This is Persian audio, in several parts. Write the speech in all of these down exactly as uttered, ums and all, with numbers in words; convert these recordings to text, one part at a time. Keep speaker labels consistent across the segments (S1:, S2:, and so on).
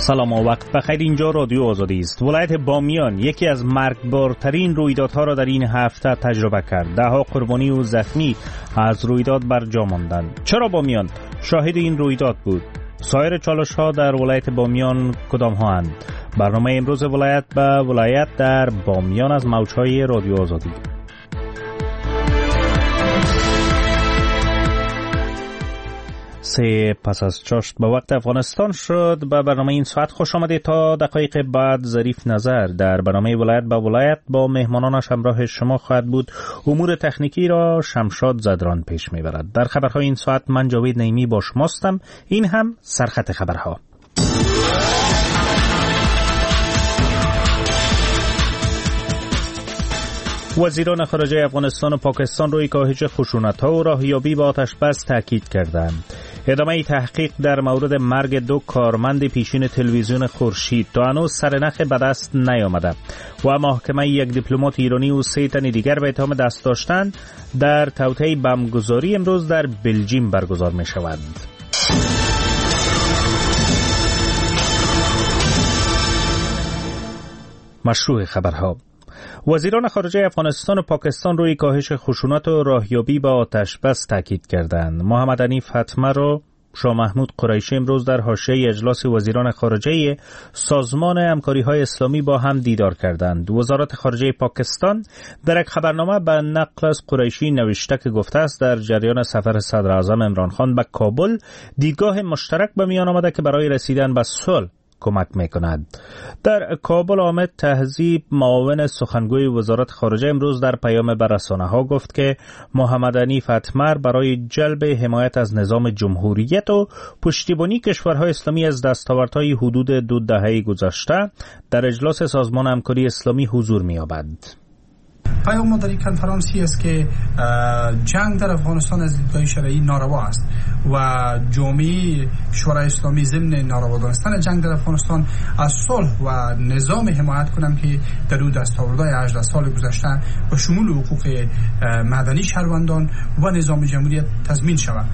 S1: سلام و وقت بخیر. اینجا رادیو آزادی است. ولایت بامیان یکی از مرگبارترین رویدادها را در این هفته تجربه کرد. ده‌ها قربانی و زخمی از رویداد بر جا ماندند. چرا بامیان شاهد این رویداد بود؟ سایر چالش‌ها در ولایت بامیان کدام ها اند؟ برنامه امروز ولایت به ولایت در بامیان از موج‌های رادیو آزادی. سه پس از چاشت به وقت افغانستان شد. به برنامه این ساعت خوش آمدید. تا دقایق بعد ظریف نظر در برنامه ولایت به ولایت با مهمانانش همراه شما خواهد بود. امور تکنیکی را شمشاد زدران پیش میبرد. در خبرهای این ساعت من جاوید نعیمی با شماستم. این هم سرخط خبرها. وزیران خارجه افغانستان و پاکستان روی کاهش خشونت‌ها و راهیابی به آتش‌بس تاکید کردند. ادامه تحقیق در مورد مرگ دو کارمند پیشین تلویزیون خورشید تا هنوز سرنخ به دست نیامده و محاکمه یک دیپلمات ایرانی و سه تن دیگر به اتهام دست داشتن در توطئه بمبگذاری امروز در بلژیم برگزار می شود. مشروع خبرها. وزیران خارجه افغانستان و پاکستان روی کاهش خشونت و راهیابی با آتش‌بس تاکید کردند. محمد عنیف حتمه را شاه محمود قریشی امروز در حاشیه اجلاس وزیران خارجه سازمان همکاری‌های اسلامی با هم دیدار کردند. وزارت خارجه پاکستان در یک خبرنامه به نقل از قریشی نوشته که گفته است در جریان سفر صدر اعظم عمران خان به کابل دیدگاه مشترک به میان آمده که برای رسیدن به صلح کمک میکند. در کابل حامد تهذیب معاون سخنگوی وزارت خارجه امروز در پیام به رسانه‌ها گفت که محمد عنیف حتمر برای جلب حمایت از نظام جمهوریت و پشتیبانی کشورهای اسلامی از دستاوردهای حدود دو دهه گذشته در اجلاس سازمان همکاری اسلامی حضور می‌یابد.
S2: پیام ما در این کنفرانسی است که جنگ در افغانستان از دیدگاه شرعی ناروا است و جامعه کشورهای اسلامی ضمن ناروا دانستن جنگ در افغانستان از صلح و نظام حمایت کنند که در او دستاوردهای هجده سال گذشته و شمول حقوق مدنی شهروندان و نظام جمهوریت تضمین شود.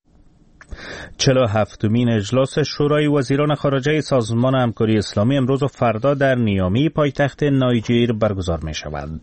S1: چهل و هفتمین اجلاس شورای وزیران خارجه سازمان همکاری اسلامی امروز و فردا در نیامی پایتخت نایجیر برگزار می شود.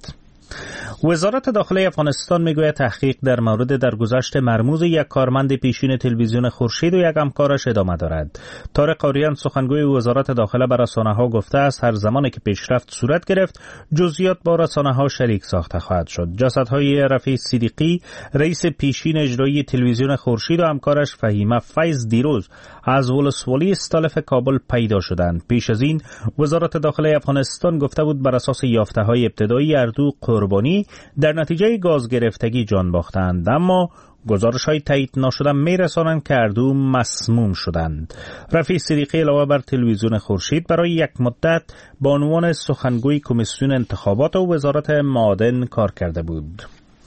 S1: وزارت داخلی افغانستان میگوید تحقیق در مورد درگذشت مرموز یک کارمند پیشین تلویزیون خورشید و یک همکارش ادامه دارد. طارق قاریان سخنگوی وزارت داخله به رسانه‌ها گفته است هر زمانی که پیشرفت صورت گرفت جزئیات با رسانه‌ها شریک ساخته خواهد شد. جسدهای رفیع صدیقی رئیس پیشین اجرایی تلویزیون خورشید و همکارش فهیمه فیض دیروز از ولسوالی استالف کابل پیدا شدند. پیش از این وزارت داخلی افغانستان گفته بود بر اساس یافته‌های ابتدایی هر دو قربانی در نتیجه گاز گرفتگی جان باختند، اما گزارش‌های تایید ناشده می‌رسانند که هر دو مسموم شدند. رفیع صدیقی علاوه بر تلویزیون خورشید برای یک مدت به عنوان سخنگوی کمیسیون انتخابات و وزارت معادن کار کرده بود.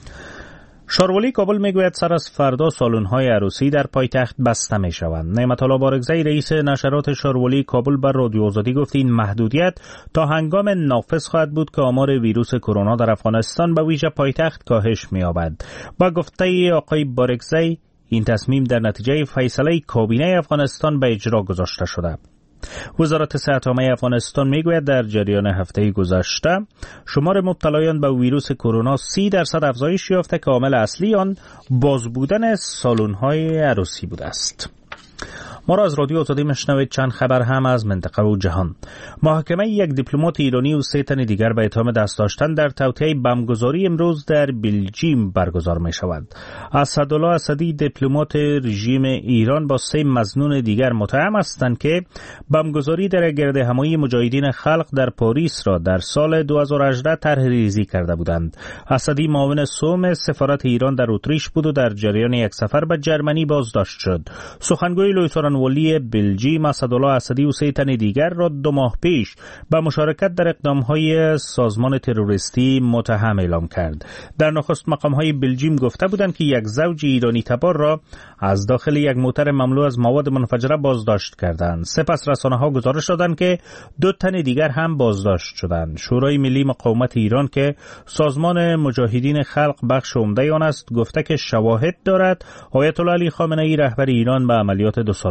S1: شاروالی کابل میگوید سر از فردا سالن‌های عروسی در پایتخت بسته می‌شوند. نعمت الله بارگزئی رئیس نشرات شاروالی کابل بر رادیو آزادی گفت این محدودیت تا هنگام نافذ خواهد بود که آمار ویروس کرونا در افغانستان به ویژه پایتخت کاهش می‌یابد. با گفته آقای بارگزئی این تصمیم در نتیجه فیصله کابینه افغانستان به اجرا گذاشته شده. وزارت صحت عامه افغانستان میگوید در جریان هفته گذشته شمار مبتلایان به ویروس کرونا سی درصد افزایش یافته که عامل اصلی آن باز بودن سالن‌های عروسی بوده است. ما را از رادیو آزادی مشنوید. چند خبر هم از منطقه و جهان. محاکمه یک دیپلمات ایرانی و سه تن دیگر به اتهام دست داشتن در توطئه بمبگذاری امروز در بلژیم برگزار می شود. اسدالله اسدی دیپلمات رژیم ایران با سه مظنون دیگر متهم هستند که بمبگذاری در گردهمایی مجاهدین خلق در پاریس را در سال دو هزار و هجده طرح ریزی کرده بودند. اسدی معاون سوم سفارت ایران در اتریش بود و در جریان یک سفر به جرمنی بازداشت شد. سخنگوی لوی ولی بلژیم اسدالله اسدی و سه تن دیگر را دو ماه پیش به مشارکت در اقدام‌های سازمان تروریستی متهم اعلام کرد. در نخست مقام‌های بلژیم گفته بودند که یک زوج ایرانی تبار را از داخل یک موتر مملو از مواد منفجره بازداشت کردند. سپس رسانه‌ها گزارش دادند که دو تن دیگر هم بازداشت شدند. شورای ملی مقاومت ایران که سازمان مجاهدین خلق بخش عمده آن است گفته که شواهد دارد آیت الله علی خامنه‌ای رهبر ایران به عملیات دو سال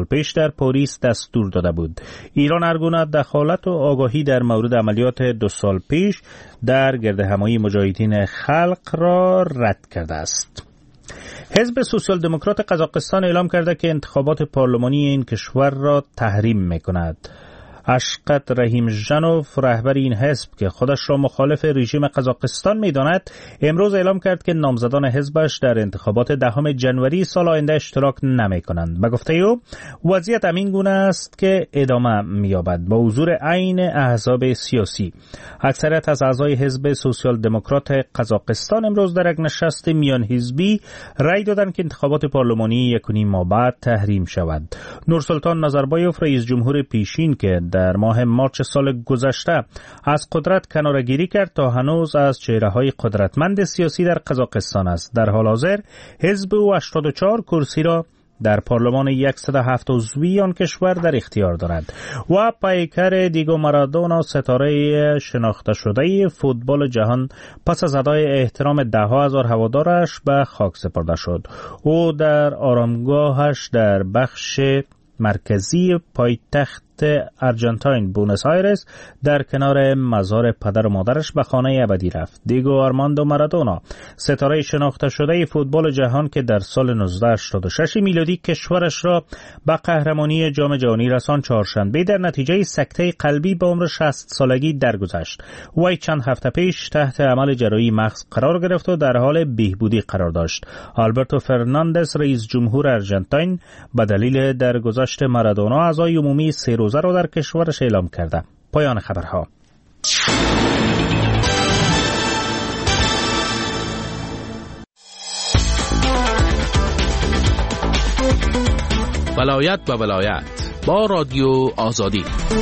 S1: پیش در پاریس دستور داده بود. ایران هر گونه دخالت و آگاهی در مورد عملیات دو سال پیش در گردهمایی مجاهدین خلق را رد کرده است. حزب سوسیال دموکرات قزاقستان اعلام کرده که انتخابات پارلمانی این کشور را تحریم می‌کند. اشقت رحیمجانوف رهبر این حزب که خودش را مخالف رژیم قزاقستان می‌داند امروز اعلام کرد که نامزدان حزبش در انتخابات دهم ژانویه سال آینده اشتراک نمی‌کنند. به گفته او وضعیت همین گونه است که ادامه می‌یابد با حضور عین احزاب سیاسی. اکثریت از اعضای حزب سوسیال دموکرات قزاقستان امروز در یک نشست میان حزبی رأی دادند که انتخابات پارلمانی یک و نیم ماه بعد تحریم شود. نورسلطان نظربایوف رئیس جمهور پیشین که در ماه مارچ سال گذشته از قدرت کناره‌گیری کرد تا هنوز از چهره‌های قدرتمند سیاسی در قزاقستان است. در حال حاضر حزب او هشتاد و چهار کرسی را در پارلمان صد و هفت عضوی آن کشور در اختیار دارد. و پیکر دیگو مارادونا ستاره شناخته شده فوتبال جهان پس از ادای احترام ده ها هزار هوادارش به خاک سپرده شد. او در آرامگاهش در بخش مرکزی پایتخت ارژانتین بونس آیرس در کنار مزار پدر و مادرش به خانه ابدی رفت. دیگو آرماندو مارادونا ستاره شناخته شده فوتبال جهان که در سال نوزده هشتاد و شش میلادی کشورش را به قهرمانی جام جهانی رساند چهارشنبه در نتیجه سکته قلبی به عمر شصت سالگی درگذشت. وی چند هفته پیش تحت عمل جراحی مغز قرار گرفت و در حال بهبودی قرار داشت. آلبرتو فرناندز رئیس جمهور ارژانتین به دلیل درگذشت مارادونا اعضای عمومی سه روزه را در کشورش اعلام کرده. پایان خبرها.
S3: ولایت به ولایت با رادیو آزادی.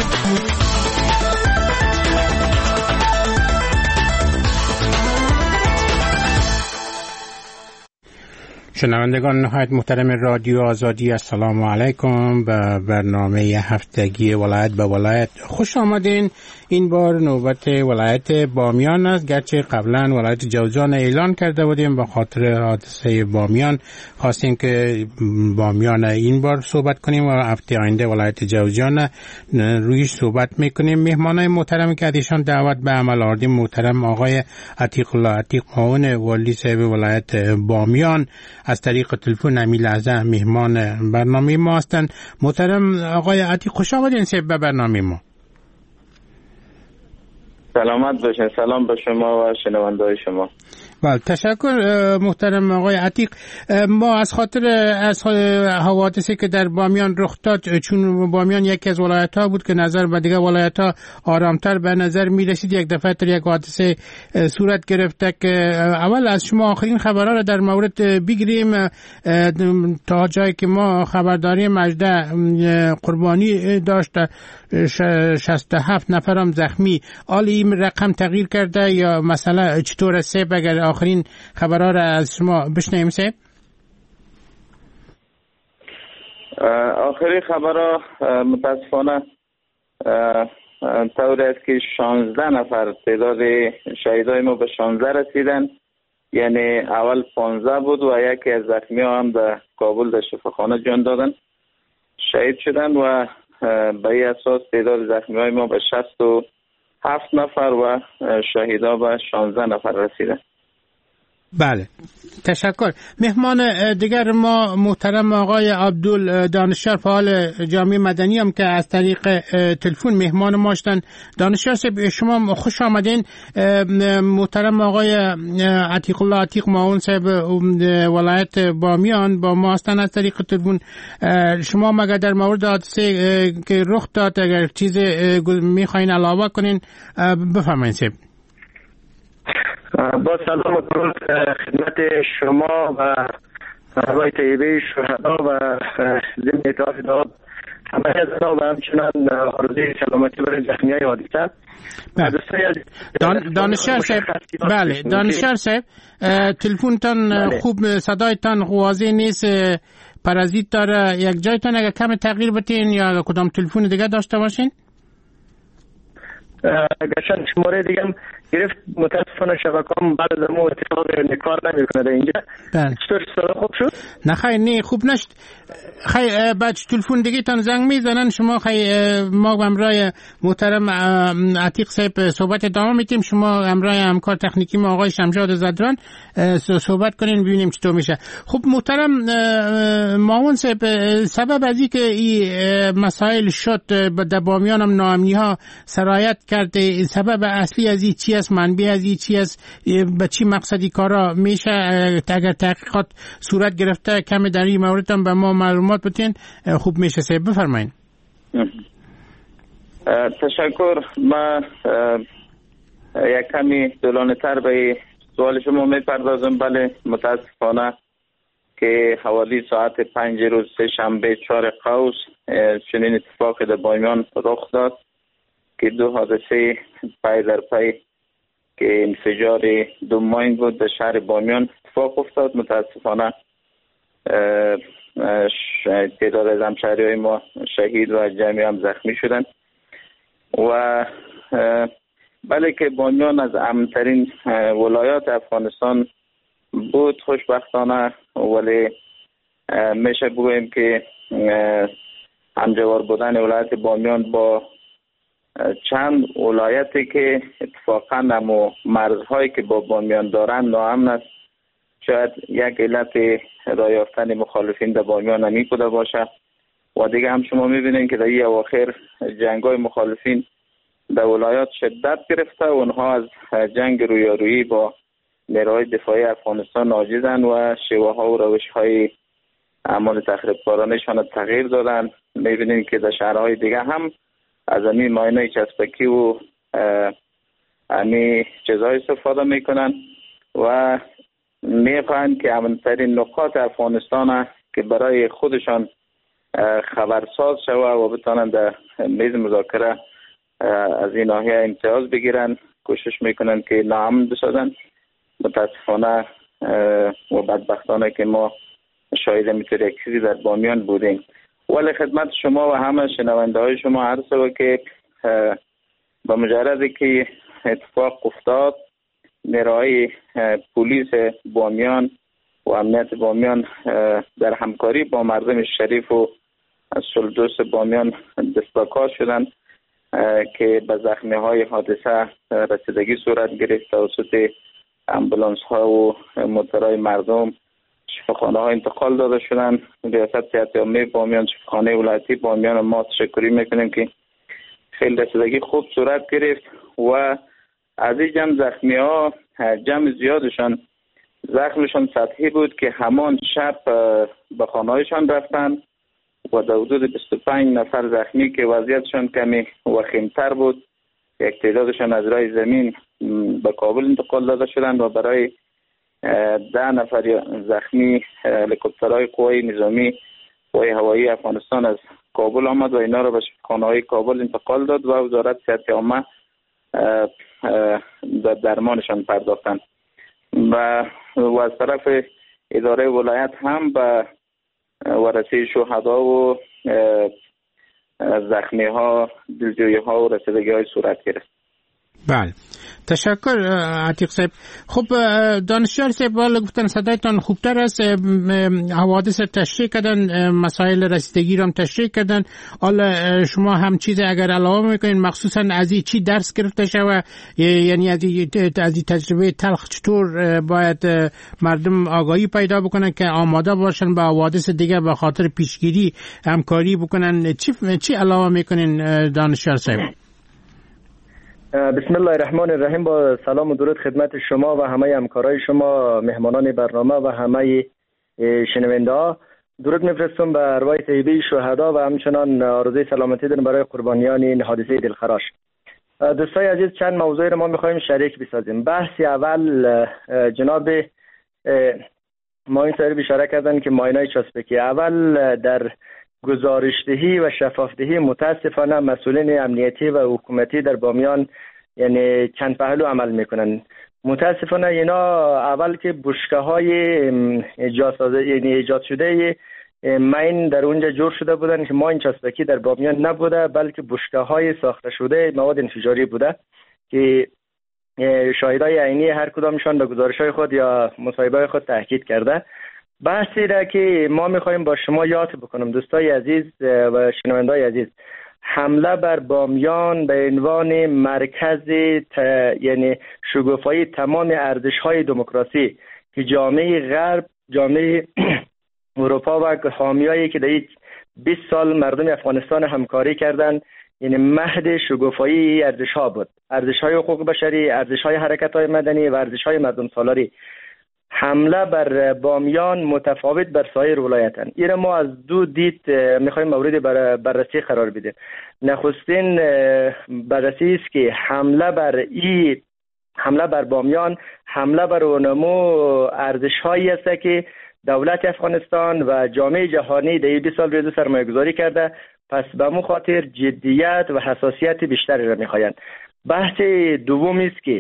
S4: شنوندگان نهایت محترم رادیو آزادی، السلام علیکم. به برنامه هفتگی ولایت به ولایت خوش آمدین. این بار نوبت ولایت بامیان است. گرچه قبلا ولایت جوزجان اعلان کرده بودیم به خاطر حادثه بامیان خواستیم که بامیان این بار صحبت کنیم و هفته آینده ولایت جوزجان رویش صحبت میکنیم. مهمانای محترم که ازشان دعوت به عمل آوردیم محترم آقای عتیق الله عتیق معاون والی صاحب ولایت بامیان از طریق تلفن همین لحظه مهمان برنامه ما هستند. محترم آقای عتیق خوش آمدین صاحب به برنامه ما.
S5: سلامت باشین. سلام به شما و شنونده‌های شما.
S4: بله تشکر محترم آقای عتیق. ما از خاطر از حوادثی که در بامیان رخ داد، چون بامیان یکی از ولایت‌ها بود که نظر به دیگه ولایت‌ها آرامتر به نظر می‌رسید، یک دفعه تر یک حادثه صورت گرفته که اول از شما آخرین خبرها را در مورد بگیریم. تا جایی که ما خبر داریم مجده قربانی داشت، شصت و هفت نفرم زخمی. آل این رقم تغییر کرده یا مثلا چطور سه اگر آخرین خبرها را از شما بشنویم سه؟
S5: آخرین خبرها متاسفانه طور است که شانزده نفر تعداد شهیدای ما به شانزده رسیدن، یعنی اول پانزده بود و یکی از زخمی ها هم در کابل در شفاخانه جان دادن شهید شدن و به این اساس تعداد زخمی های ما به شصت و هفت نفر و شهیدا به شانزده نفر رسیدن.
S4: بله تشکر. مهمان دیگر ما محترم آقای عبدال دانشور فعال جامعه مدنی هم که از طریق تلفن مهمان ما هستند. دانشور صاحب شما خوش آمدین. محترم آقای عتیق الله عتیق معاون صاحب ولایت بامیان با ما هستند از طریق تلفن. شما مگر در مورد حادثه که رخ داد اگر چیز میخواین علاوه کنین بفرمایید صاحب.
S6: با سلام و درود خدمت شما و آقای طیبه شهدا و ضمن اتحاد داد همه از و همچنان آرزوی سلامتی برای زخمیای حادثه.
S4: دان دانشجو صاحب بله دانشجو صاحب تلفنتان خوب صدایتان واضح نیست، پرازیت داره. یک جایتان اگر کم تغییر بتین یا کدام تلفن دیگه داشته باشین؟
S6: گشن شماره دیگه گرفت. متاسفانه شبکه‌ام بعد از اون اتفاق کار نمیکنه در اینجا. چطور صدا خوب شد؟
S4: نه خیلی نه خوب نشد. خیلی بچه تلفن دیگه تان زنگ میزنن شما خیلی ما همراه محترم عتیق صاحب صحبت ادامه میدیم. شما همراه همکار تکنیکی ما آقای شمشاد زدران صحبت کنین ببینیم چطور میشه. خب محترم ماون صاحب سبب از این که این مسائل شد در بامیان هم ناامنی ها سرایت کرده سبب اصلی از این چی است منبع از این چی است به چی مقصدی کارا میشه اگر تحقیقات صورت گرفته کمی در این مورد هم به ما معلومات بتین خوب میشه. صاحب بفرمایید.
S5: تشکر. ما یک کمی طولانی تر به سوال شما میپردازم. بله متاسفانه که حوالی ساعت پنج روز سه شنبه چهار قوس چنین اتفاق در بامیان رخ داد که دو حادثه پی در پی که انفجار دو ماین بود در شهر بامیان اتفاق افتاد. متاسفانه تعداد از همشهری‌های ما شهید و جمعی هم زخمی شدند و بله که بامیان از امن‌ترین ولایات افغانستان بود خوشبختانه، ولی میشه بگوییم که همجوار بودن ولایت بامیان با چند ولایتی که اتفاقا همو مرزهایی که با بامیان دارن ناامن است. شاید یک علت راه یافتن مخالفین در بامیان نمی بوده باشه و دیگه هم شما میبینید که در این اواخر جنگ‌های مخالفین در ولایات شدت گرفته و اونها از جنگ رویارویی با نیروهای دفاعی افغانستان عاجزند و شیوه ها و روش های اعمال تخریبکارانشان تغییر دادن. میبینید که در شهرهای دیگه هم از همین ماینای چسبکی و همین چیزهای استفاده میکنن و میخواهند که امن‌ترین نقاط افغانستان که برای خودشان خبرساز شوه و بتانند در میز مذاکره از این ناحیه امتیاز بگیرن. کوشش میکنن که ناامن بسازن. متاسفانه و بدبختانه که ما شاهد میتور یک چیزی در بامیان بودیم. ولی خدمت شما و همه شنونده های شما عرض شد که با مجردی که اتفاق افتاد نیروهای پلیس بامیان و امنیت بامیان در همکاری با مردم شریف و سلدوس بامیان دستکار شدند که به زخمی های حادثه رسیدگی صورت گرفت. توسط امبولانس ها و موتورهای مردم شفاخانه ها انتقال داده شدند. ریاست صحت عامه بامیان، شفاخانه ولایتی بامیان ما تشکری میکنیم که خیلی رسیدگی خوب صورت گرفت و از این جمع زخمی ها جمع زیادشان زخمشان سطحی بود که همان شب به خانه هایشان رفتن و در حدود بیست و پنج نفر زخمی که وضعیتشان کمی وخیمتر بود یک تعدادشان از راه زمین به کابل انتقال داده شدند و برای ده نفر زخمی هلیکوپترهای قوای نظامی قوای هوایی افغانستان از کابل آمد و اینا را به شفاخانه‌های کابل انتقال داد و وزارت صحت عامه در درمانشان پرداختند و و از طرف اداره ولایت هم به ورثه شهدا و زخمی ها دلجویی ها و رسیدگی های صورت گرفت.
S4: بله تشکر عتیق صاحب. خب دانشیار صاحب بالا گفتن صدایتان خوبتر است، حوادث تشریح کردن، مسائل رسیدگی رو هم تشریح کردن. حالا شما هم چیز اگر علاوه میکنین مخصوصا از این چی درس گرفته شوه، یعنی از این تجربه تلخ چطور باید مردم آگاهی پیدا بکنن که آماده باشن با حوادث دیگه به خاطر پیشگیری همکاری بکنن. چی چی علاوه میکنین دانشیار صاحب؟
S6: بسم الله الرحمن الرحیم. با سلام و درود خدمت شما و همه همکارای شما، مهمانان برنامه و همه شنونده ها. درود میفرستم به ارواح طیبه شهدا و همچنان آرزوی سلامتی دارم برای قربانیان این حادثه دلخراش. دوستای عزیز، چند موضوعی رو ما میخوایم شریک بسازیم. بحث اول جناب ما این سری اشاره کردن که ماینای چسبکی اول در گزارشدهی و شفافدهی متاسفانه مسئولین امنیتی و حکومتی در بامیان یعنی چند پهلو عمل میکنن. متاسفانه اینا اول که بشکه‌های ایجاد یعنی ایجاد شده ماین در اونجا جور شده بودن که ماین چسبکی در بامیان نبوده، بلکه بشکه‌های ساخته شده مواد انفجاری بوده که شاهدای عینی هر کدامشان به گزارش‌های خود یا مصاحبه‌های خود تاکید کرده. بحثی را که ما می‌خوایم با شما یاد بکنم دوستای عزیز و شنوندای عزیز، حمله بر بامیان به عنوان مرکز ت... یعنی شکوفایی تمام ارزش‌های دموکراسی که جامعه غرب، جامعه اروپا و حامیایی که در بیست سال مردم افغانستان همکاری کردند، یعنی مهد شکوفایی ارزش‌ها بود، ارزش‌های حقوق بشری، ارزش‌های حرکت‌های مدنی و ارزش‌های مردم سالاری. حمله بر بامیان متفاوت بر سایر ولایت‌اند. این ما از دو دید می‌خوایم مورد بر بررسی قرار بدیم. نخستین بررسی است که حمله بر ای حمله بر بامیان حمله بر اونمو ارزش‌هایی است که دولت افغانستان و جامعه جهانی در بیست سال روی سرمایه‌گذاری کرده، پس به مو خاطر جدیت و حساسیت بیشتری را می‌خواهند. بحث دوم است که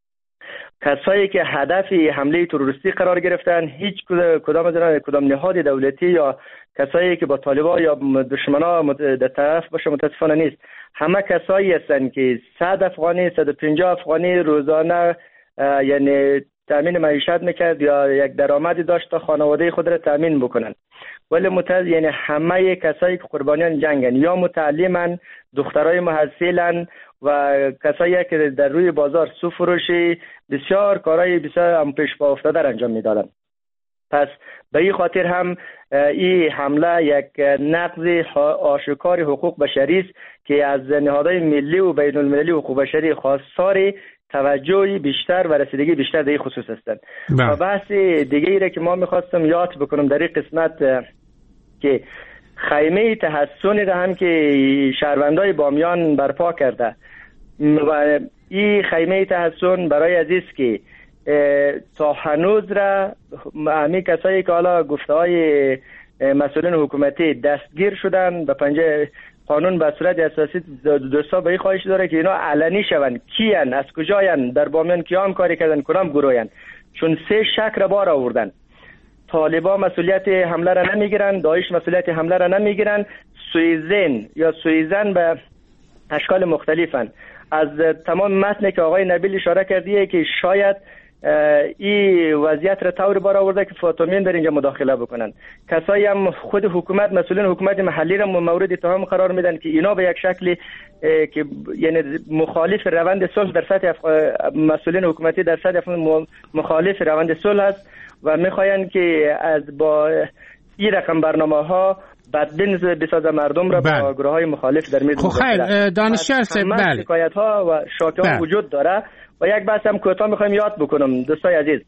S6: کسایی که هدف حمله تروریستی قرار گرفتن هیچ کدام از کدام نهاد دولتی یا کسایی که با طالبان یا دشمنا در طرف باشه متاسفانه نیست. همه کسایی هستند که صد افغانی صد و پنجاه افغانی روزانه یعنی تامین معیشت میکرد یا یک درآمدی داشت تا خانواده خود را تامین بکنن. ولی متأسف یعنی همه کسایی که قربانیان جنگن یا متعلمن، دخترای محصلن و کسایی که در روی بازار سو فروشی بسیار کارهای بسیار هم پیش پا افتاده را انجام میدادن. پس به این خاطر هم این حمله یک نقض آشکار حقوق بشری است که از نهادهای ملی و بین المللی حقوق بشری خواستار توجهی بیشتر و رسیدگی بیشتر در این خصوص هستند. و بحث دیگه ای را که ما میخواستم یاد بکنم در این قسمت که خیمه تحسن را هم که شهروندای بامیان برپا کرده و این خیمه تحسن برای عزیز که تا هنوز را همین کسایی که حالا گفته های مسئولین حکومتی دستگیر شدن به پنجه قانون به صورت اساسی دوستا به این خواهش داره که اینا علنی شون، کیان، از کجاین، در بامیان کیام کاری کردن، کدام گروهن، چون سه شک را بار آوردن. طالبان مسئولیت حمله را نمیگیرن، داعش مسئولیت حمله را نمیگیرن، سویزن یا سویزن به اشکال مختلفن. از تمام متنی که آقای نبیل اشاره کردیه که شاید این وضعیت را طور بار آورده که فاطمیان در اینجا مداخله بکنن. کسایی هم خود حکومت، مسئولین حکومت محلی را مورد اتهام قرار میدن که اینا به یک شکلی که یعنی مخالف روند صلح در سطح مسئولین حکومتی در سطح مخالف روند صلح است و میخواین که از با این رقم برنامه ها بدبین بسازه مردم را با گروه های مخالف در میز.
S4: خب خیر دانشیار صاحب، بله
S6: شکایت ها و شاکی ها وجود داره و یک بحث هم کوتاه میخوایم یاد بکنم دوستای عزیز.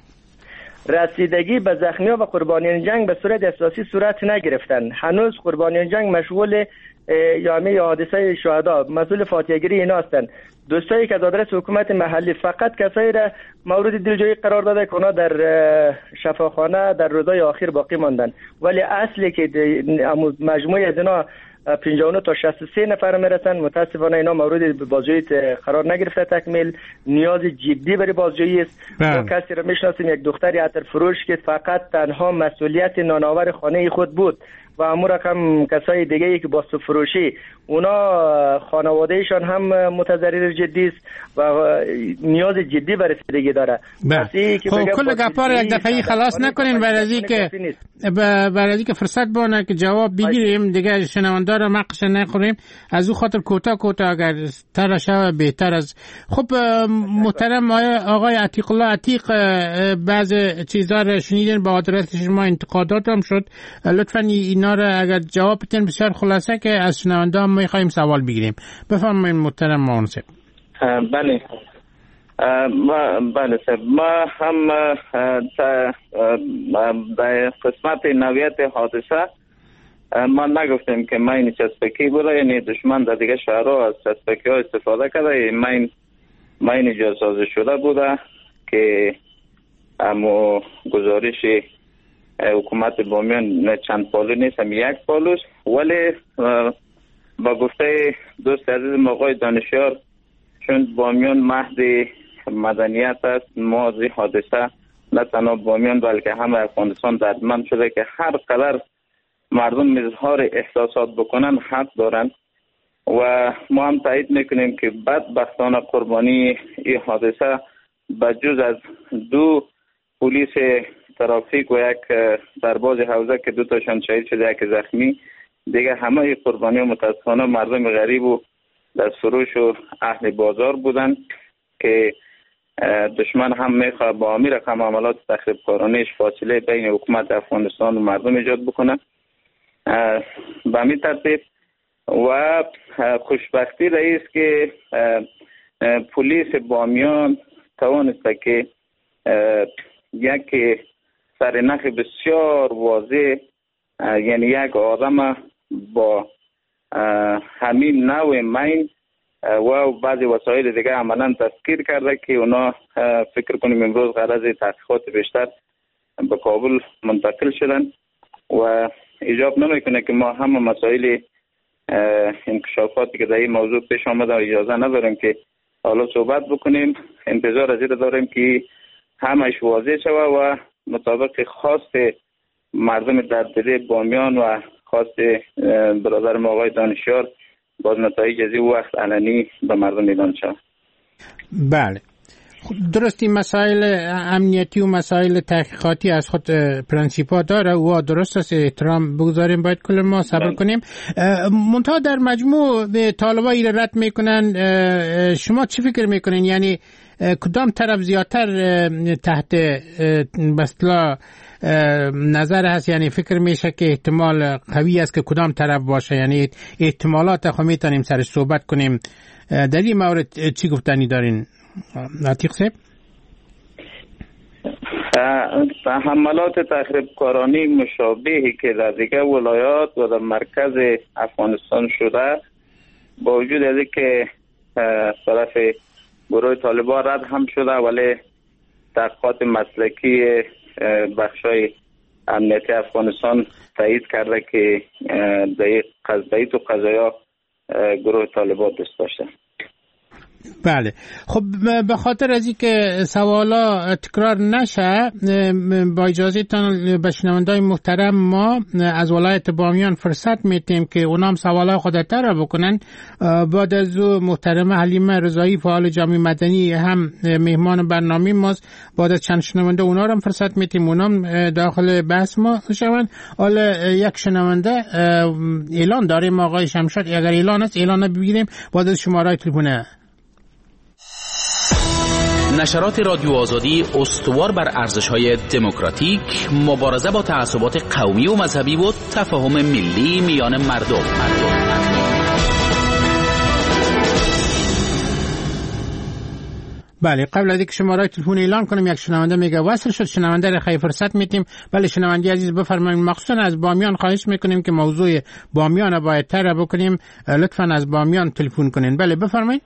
S6: رسیدگی به زخمیان و قربانیان جنگ به صورت اساسی صورت نگرفتن. هنوز قربانیان جنگ مشغول یامه حادثه شهدا، مسئول فاتحه‌گیری اینا هستند. دوستایی که از آدرس حکومت محلی فقط کسایی را مورد دلجویی قرار داده که اونا در شفاخانه در روزهای آخر باقی ماندن، ولی اصلی که مجموعه از اینا پنجاه و نه تا شصت و سه نفر میرسن. متاسفانه اینا مورد بازجویی قرار نگرفته تکمیل. نیاز جدی برای بازجویی است. ما کسی را میشناسیم یک دختری عطر فروش که فقط تنها مسئولیت نانآور خانه خود بود و همون رقم کسای دیگه ای که با فروشی اونا خانوادهشان هم متضرر جدی است و نیاز جدی برای رسیدگی داره.
S4: خب کل گپا رو یک دفعه خلاص نکنین برای از اینکه برای از اینکه فرصت بونه که جواب بگیریم دیگه شنونده رو مقش نخوریم. از او خاطر کوتاه کوتاه اگر تر شوه بهتر. از خب محترم آقای عتیق الله عتیق، بعض چیزا رو شنیدین با آدرس شما انتقادات هم شد، لطفاً اینا رو اگر جواب بدین بسیار خلاصه که از شنونده هم میخوایم سوال بگیریم. بفرمایید محترم مهندس.
S5: بله ما بله سر ما هم در قسمت نوعیت حادثه ما نگفتیم که مین چسبکی بوده، یعنی دشمن در دیگه شهرها از چسبکی ها استفاده کرده. مین مین جاسازی شده بوده که اما گزارش حکومت بامیان چند پالو نیست، هم یک پالوست. ولی با گفته دوست عزیز آقای دانشیار، چون بامیان مهد مدنیت است، ما از این حادثه نه تنها بامیان بلکه همه افغانستان دردمند شده که هر قدر مردم اظهار احساسات بکنن حق دارن. و ما هم تایید میکنیم که بدبختانه قربانی این حادثه بجز از دو پلیس ترافیک و یک سرباز حوزه که دو تاشان شهید شده یک زخمی، دیگه همه قربانی متاسفانه مردم غریب و دست فروش و اهل بازار بودن که دشمن هم میخواه با همین رقم عملات تخریب کارانش فاصله بین حکومت افغانستان و مردم ایجاد بکنه. به همین ترتیب و خوشبختی رئیس که پلیس بامیان توانسته که یک سرنخ بسیار واضح، یعنی یک آدم با همین نوع مین و بعضی وسایل دیگه عملا تذکیر کرده که اونا فکر کنیم امروز غرض تحقیقات بیشتر به کابل منتقل شدن و ایجاب نمیکنه که ما همه مسائل انکشافاتی که در این موضوع پیش آمده و اجازه نداریم که حالا صحبت بکنیم. انتظار از این داریم که همش واضح شوه و مطابق خواست مردم درددل بامیان و خواست برادر آقای دانشیار باز نتایج از این وقت علنی به مردم اعلان شود.
S4: بله درست، این مسائل امنیتی و مسائل تحقیقاتی از خود پرنسیپا داره و درست است، احترام بگذاریم، باید کل ما صبر کنیم. منتها در مجموع طالبا ایره رد میکنن، شما چی فکر میکنین؟ یعنی کدام طرف زیادتر تحت بسلا نظر هست؟ یعنی فکر میشه که احتمال قوی است که کدام طرف باشه؟ یعنی احتمالات خو میتونیم سرش صحبت کنیم. در این مورد چی گفتنی دارین عتیق صاحب؟
S5: حملات تخریب کارانی مشابهی که در دیگه ولایات و در مرکز افغانستان شده، با وجود از اینکه طرف گروه طالبان رد هم شده ولی تحقیقات مسلکی بخشای امنیتی افغانستان تایید کرده که در این تو قضایا گروه طالبان دست داشته.
S4: بله خب به خاطر از اینکه سوالا تکرار نشه، با اجازه تان به شنوندای محترم ما از ولایت بامیان فرصت میتیم که اونام سوالا خودتر را بکنن. بعد از او محترم حلیمه رضایی فعال جامعه مدنی هم مهمان برنامه ماست، بعد از چند شنونده اونا را فرصت میتیم اونام داخل بحث ما شوند. حالا یک شنونده اعلان داریم آقای شمشاد، اگر اعلان است اعلان بگیریم، بعد از شماره تلفن.
S3: نشرات رادیو آزادی استوار بر ارزش‌های دموکراتیک، مبارزه با تعصبات قومی و مذهبی و تفاهم ملی میان مردم.
S4: بله قبل از اینکه شماره تلفن اعلان کنم، یک شنونده میگه وصل شد. شنونده را خیلی فرصت میتیم. بله شنونده عزیز بفرمایید. مخصوصا از بامیان خواهش میکنیم که موضوع بامیان باید تر بکنیم، لطفاً از بامیان تلفن کنین. بله بفرمایید.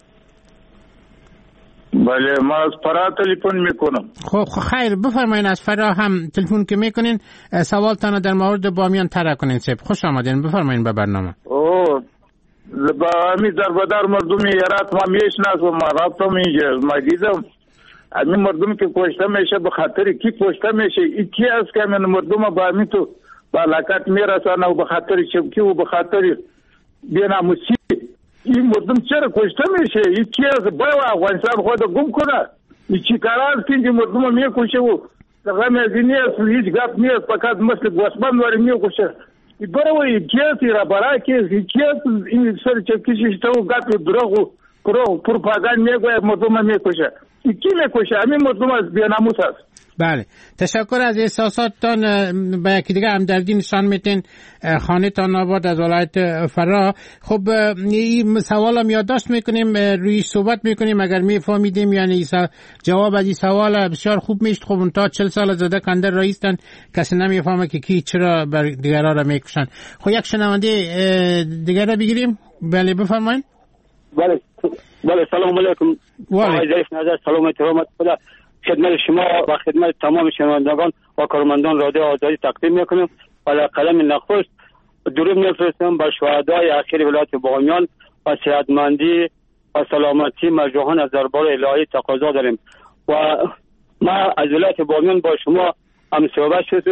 S7: بله ما از فرا تلفن میکنم.
S4: خب خیر بفرمایید، از فرا هم تلفن که میکنین سوالتان در مورد بامیان طرح کنین. سب خوش آمدین، بفرمایید به برنامه.
S7: اوه با امی دربدر مردم ایرات ما میشناسم، ما رفتم اینجا، ما دیدم امی مردم که کشته میشه به خاطر کی کشته میشه، این کی است که من مردم با امی تو با علاقات میرسانه و به خاطر چبکی و به خاطر بی‌ناموسی این مردم چرا کشته میشه؟ این کی است باید افغانستان خود گم کنه؟ این چی کار است که این مردم میکشه و غم از این نیست، هیچ گپ نیست، فقط مثل گوسفند واری میکشه. این برای کی است را برای کی است کی است این سر چکیش تو گپ دروغ و پرو پروپاگاند میگه مردم میکشه. این کی میکشه؟ همین مردم از بی‌ناموس است.
S4: بله تشکر از احساساتتان. به یکی دیگه همدردی نشان میتین. خانه تان آباد از ولایت فرا. خب این سوال هم یادداشت میکنیم، روی صحبت میکنیم، اگر میفهمیدیم یعنی جواب از این سوال بسیار خوب میشت. خب اون تا چل سال زده کنده رئیستن، کسی نمیفهمه که کی چرا بر دیگرها را میکشن. خب یک شنونده دیگر را بگیریم. بله بفرمایید.
S8: بله بله سلام علیکم. آقای ضعیف نظر سلام احترامات خدا خدمت شما و خدمت تمام شنوندگان و کارمندان رادیو آزادی تقدیم میکنم. علی قلم نخست درود میفرستم به شهدای اخیر ولایت بامیان و صحتمندی و سلامتی مجروحان از دربار الهی تقاضا داریم و ما از ولایت بامیان با شما هم صحبت شدیم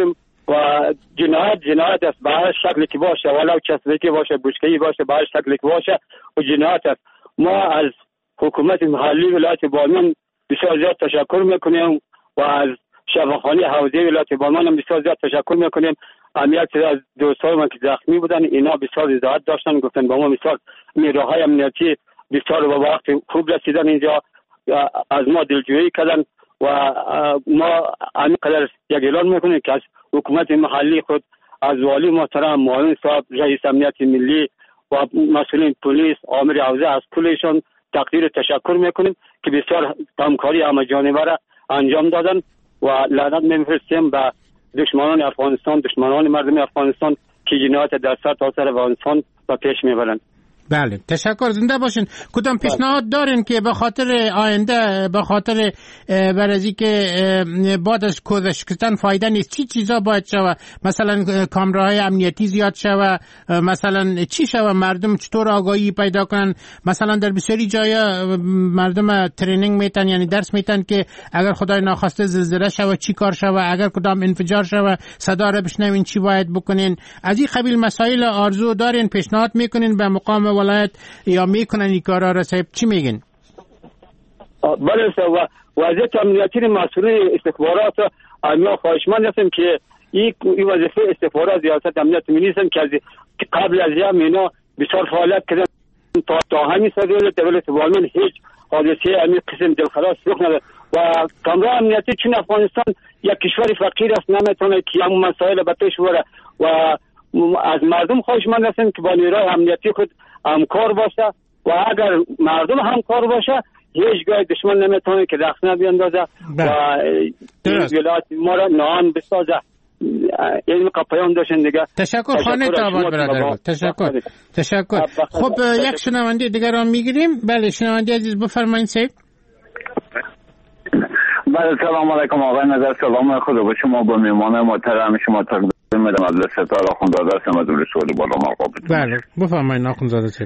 S8: و جنایت جنایت است به هر شکلی که باشه، ولو چسبکی باشه، بوشکه‌ای باشه، به هر شکلی که باشه و جنایت است. ما از حکومت محلی ولایت بامیان بسیار زیاد تشکر میکنیم و از شفاخانه حوزه ولایت بامیان هم بسیار زیاد تشکر میکنیم. امیت از دوستای ما که زخمی بودن اینا بسیار وضاحت داشتن، گفتن با ما بسیار نیروهای امنیتی بسیار با وقت خوب رسیدن اینجا، از ما دلجویی کردن و ما همینقدر یک اعلان میکنیم که از حکومت محلی خود، از والی محترم معاون صاحب، رئیس امنیت ملی و مسئولین پلیس، آمر حوزه از کلشون تقدیر تشکر میکنیم که بسیار همکاری همه جانبه را انجام دادن و لعنت میفرستیم به دشمنان افغانستان، دشمنان مردم افغانستان که جنایت در سر تا سر افغانستان و پیش میبرند.
S4: بله تشکر، زنده باشین. کدام پیشنهاد دارین که به خاطر آینده، به خاطر برازی که بعد از کوششتن فایده نیست، چی چیزا باید شوه؟ مثلا کامراهای امنیتی زیاد شوه، مثلا چی شوه؟ مردم چطور آگاهی پیدا کنن؟ مثلا در بسیاری جایا مردم ترینینگ میتن، یعنی درس میتن که اگر خدای ناخواسته زلزله شوه چی کار شوه، اگر کدام انفجار شوه صدا را بشنوین چی باید بکنین. از این قبیل مسائل آرزو دارین، پیشنهاد میکنین به مقام ولایت یا میکنن این کارا را؟ صاحب چی میگن؟
S8: بله و وضعیت امنیتی مسئولین استخبارات ما خواهشمند هستیم که این وظیفه استخبارات ریاست امنیت ملی هستن که قبل از این اینا بسیار فعالیت کردن تا تا همین سال دولت بامیان هیچ حادثه همین قسم دلخراش رخ نداد و کامرا امنیتی چون افغانستان یک کشور فقیر است نمیتونه که همون مسائل به پیش ببره و از مردم خواهشمند هستیم که با نیروی امنیتی خود همکار باشه و اگر مردم همکار باشه هیچگاه دشمن نمیتونه که رخنه بیاندازه و ولایت ما را نهان بسازه. این قپیان داشتن دیگه.
S4: تشکر خانه تابان برادر. تشکر تشکر. خب یک شنونده دیگر را میگیریم. بله شنونده عزیز بفرمایید صاحب.
S7: بله سلام علیکم آقای نظر، سلام خدا با شما، با میهمان محترم شما تقدیم میدم از ستاره آخوندزاده هستم از رسول بالا مقابل.
S4: بله بفرمایید آخوندزاده صاحب.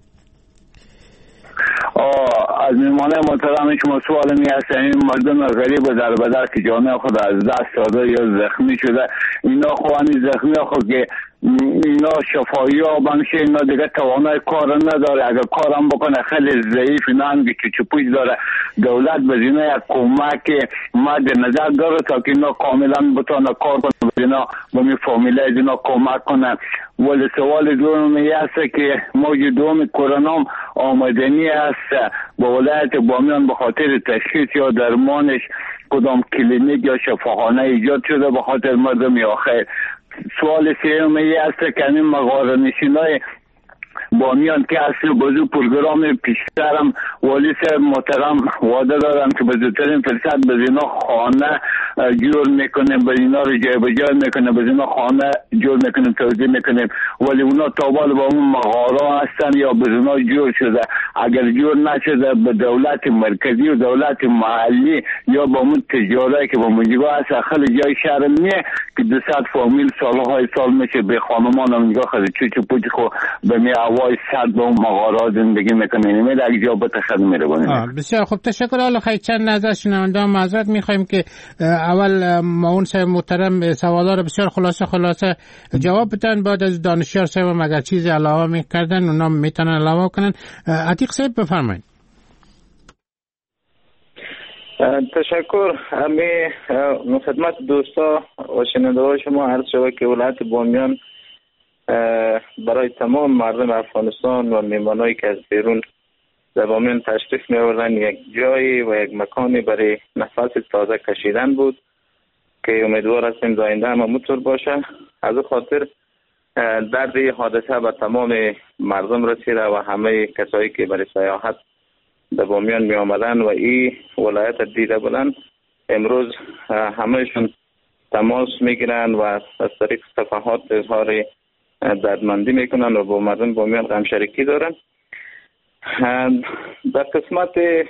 S7: از میهمان محترم شما سوال می هست این مردم غریب و در بدر که جامعه خود از دست داده یا زخمی شده، اینا خوانی زخمی خود که اینا شفایی ها بمشه، اینا دیگه توانای کار نداره، اگر کارم بکنه خیلی ضعیف، اینا هم که چپوچ داره. دولت به اینا یک کمک مد نظر داره تا که اینا کاملا بتونه کار کنه، به اینا به می فامیله اینا کمک کنه. ولی سوال دوم هست که موج دوم کرونا آمدنی است با ولایت بامیان به خاطر تشخیص یا درمانش کدام کلینیک یا شفاخانه ایجاد شده به خاطر مردم یا خیر. سوال سوم است که این مغاره نشینای بامیان که اصل بازو پروگرام پیشترم والی صاحب محترم وعده دادم که به زودترین فرصت به اینا خانه جور میکنیم، به اینا رو جای به جای میکنیم، به اینا خانه جور میکنیم، توضیح میکنیم، ولی اونا تابال با اون مغارا هستن یا به اینا جور شده. اگر جور نشده به دولت مرکزی و دولت محلی یا با اون تجاره که با منجگاه هست خیلی جای شهر میه که دوصد فامیل سالهای سال میشه به خانمان هم نگاه خیلی چوچو پوچ خو به می وای صد با اون مغارا زندگی میکنه، نمید اگه جا بتخد میره بانیم.
S4: بسیار خوب تشکر. حالا خیلی چند نظر شنونده هم معذرت میخواییم که اول معاون صاحب محترم سوالا رو بسیار خلاصه خلاصه جواب بدن، بعد از دانشیار صاحب هم اگر چیزی علاوه میکردن اونا میتونن علاوه کنن. عتیق صاحب بفرمایید.
S5: تشکر. همه خدمت دوستا و شنونده های شما عرض شود که ولایت بامیان برای تمام مردم افغانستان و میمانایی که از بیرون در بامیان تشریف می آوردن یک جایی و یک مکانی برای نفس تازه کشیدن بود که امیدوار هستیم آینده هم همونطور باشه. از خاطر درد حادثه به تمام مردم رسیده و همه کسایی که برای سیاحت در بامیان می آمدن و این ولایت دیده بودن امروز همهشون تماس می گیرن و از طریق صفحات اظهار دردمندی میکنن و با مردم بامیان غم شریکی دارن. در قسمت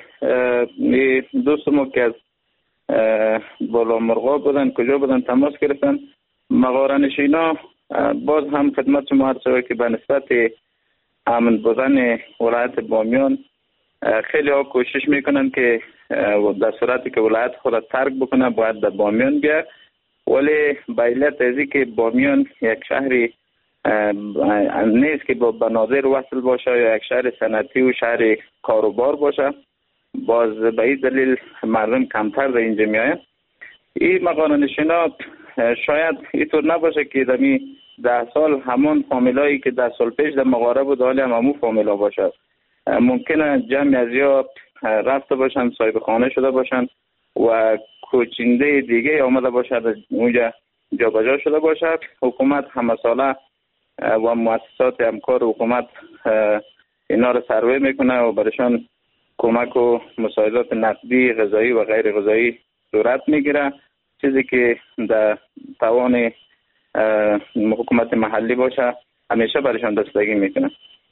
S5: دوست ما که از بالا مرغا بودن کجا بودن تماس گرفتن مغاره نشینا، باز هم خدمت شما عرض شود که به نسبت امن بودن ولایت بامیان خیلی ها کوشش میکنن که در صورتی که ولایت خود ترک بکنه باید در بامیان بیاد ولی به علت ازی که بامیان یک شهری نیست که با بناظر وصل باشه یا یک شهر صنعتی و شهر کاروبار باشه، باز به این دلیل مردم کمتر در اینجا میآیند. این مغاره نشینا شاید اینطور نباشه که دمی ده سال همون فامیلایی که ده سال پیش در مغاره بود حالی هم همون فامیلا باشه. ممکنه جمعی از یا رفته باشن، صاحب خانه شده باشن و کوچنده دیگه آمده باشد اونجا جابجا شده باشد. حکومت همه ساله و مؤسسات همکار حکومت اینا رو سروی میکنه و برشان کمک و مساعدات نقدی، غذایی و غیر غذایی صورت میگیره، چیزی که در توان حکومت محلی باشه همیشه برشان دستگی میکنه.